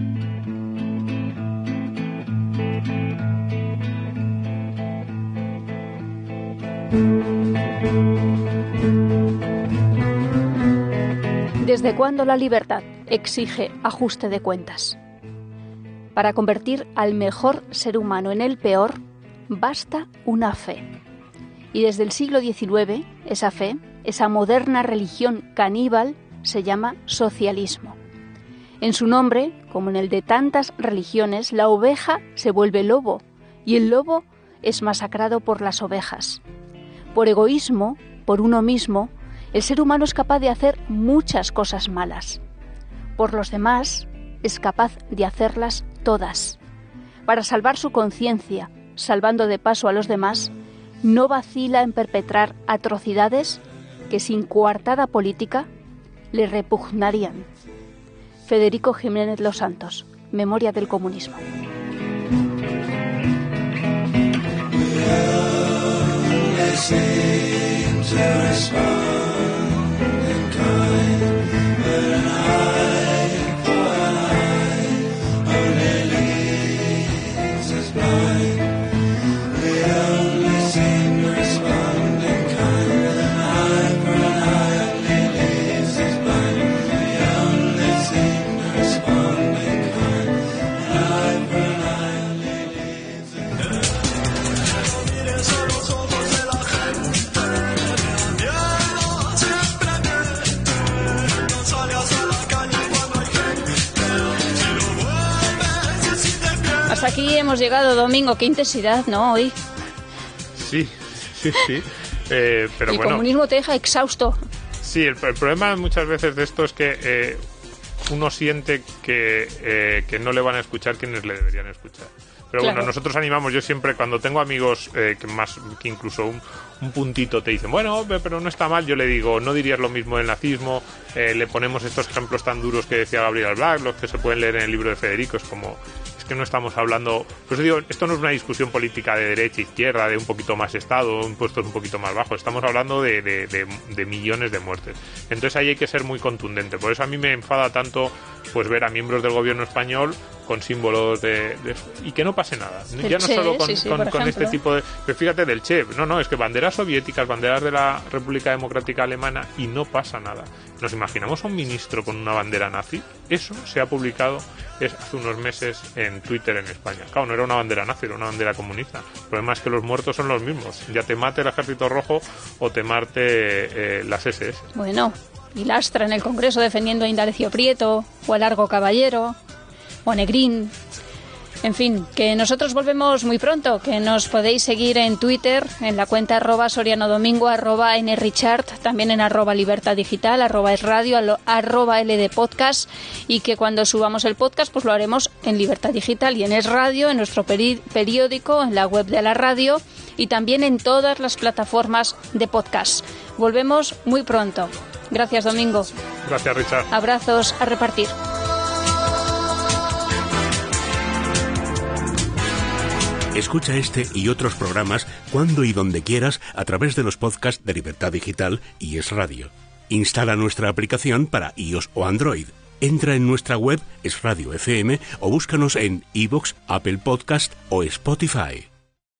¿Desde cuándo la libertad exige ajuste de cuentas? Para convertir al mejor ser humano en el peor, basta una fe. Y desde el siglo diecinueve, esa fe, esa moderna religión caníbal, se llama socialismo. En su nombre, como en el de tantas religiones, la oveja se vuelve lobo y el lobo es masacrado por las ovejas. Por egoísmo, por uno mismo, el ser humano es capaz de hacer muchas cosas malas. Por los demás, es capaz de hacerlas todas. Para salvar su conciencia, salvando de paso a los demás, no vacila en perpetrar atrocidades que sin coartada política le repugnarían. Federico Jiménez Los Santos, Memoria del comunismo. Hasta aquí hemos llegado, Domingo. Qué intensidad, ¿no? Hoy. Sí, sí, sí. Eh, pero el bueno, comunismo te deja exhausto. Sí, el, el problema muchas veces de esto es que eh, uno siente que, eh, que no le van a escuchar quienes le deberían escuchar. Pero Claro. bueno, nosotros animamos, yo siempre cuando tengo amigos eh, que más que incluso un, un puntito te dicen, bueno, pero no está mal, yo le digo, no dirías lo mismo del nazismo, eh, le ponemos estos ejemplos tan duros que decía Gabriel Black, los que se pueden leer en el libro de Federico, es como, es que no estamos hablando, pues digo, esto no es una discusión política de derecha, izquierda, de un poquito más Estado, impuestos un poquito más bajos, estamos hablando de, de, de, de millones de muertes. Entonces ahí hay que ser muy contundente, por eso a mí me enfada tanto pues ver a miembros del gobierno español con símbolos de, de y que no pase nada. El Ya no Che, solo con, sí, sí, con, por con este ejemplo. tipo de... Pero fíjate del Che, no, no, es que banderas soviéticas, banderas de la República Democrática Alemana y no pasa nada. ¿Nos imaginamos a un ministro con una bandera nazi? Eso se ha publicado es, hace unos meses en Twitter en España. Claro, no era una bandera nazi, era una bandera comunista. El problema es que los muertos son los mismos. Ya te mate el Ejército Rojo o te mate eh, las ese ese. Bueno, y Lastra en el Congreso defendiendo a Indalecio Prieto, o a Largo Caballero, o a Negrín. En fin, que nosotros volvemos muy pronto, que nos podéis seguir en Twitter, en la cuenta arroba Soriano Domingo, arroba nrichard, también en arroba Libertad Digital, arroba es radio, arroba ld podcast, y que cuando subamos el podcast pues lo haremos en Libertad Digital y en Es Radio, en nuestro peri- periódico, en la web de la radio y también en todas las plataformas de podcast. Volvemos muy pronto. Gracias, Domingo. Gracias, Richard. Abrazos a repartir. Escucha este y otros programas cuando y donde quieras a través de los podcasts de Libertad Digital y Es Radio. Instala nuestra aplicación para iOS o Android. Entra en nuestra web Es Radio F M o búscanos en iVoox, Apple Podcast o Spotify.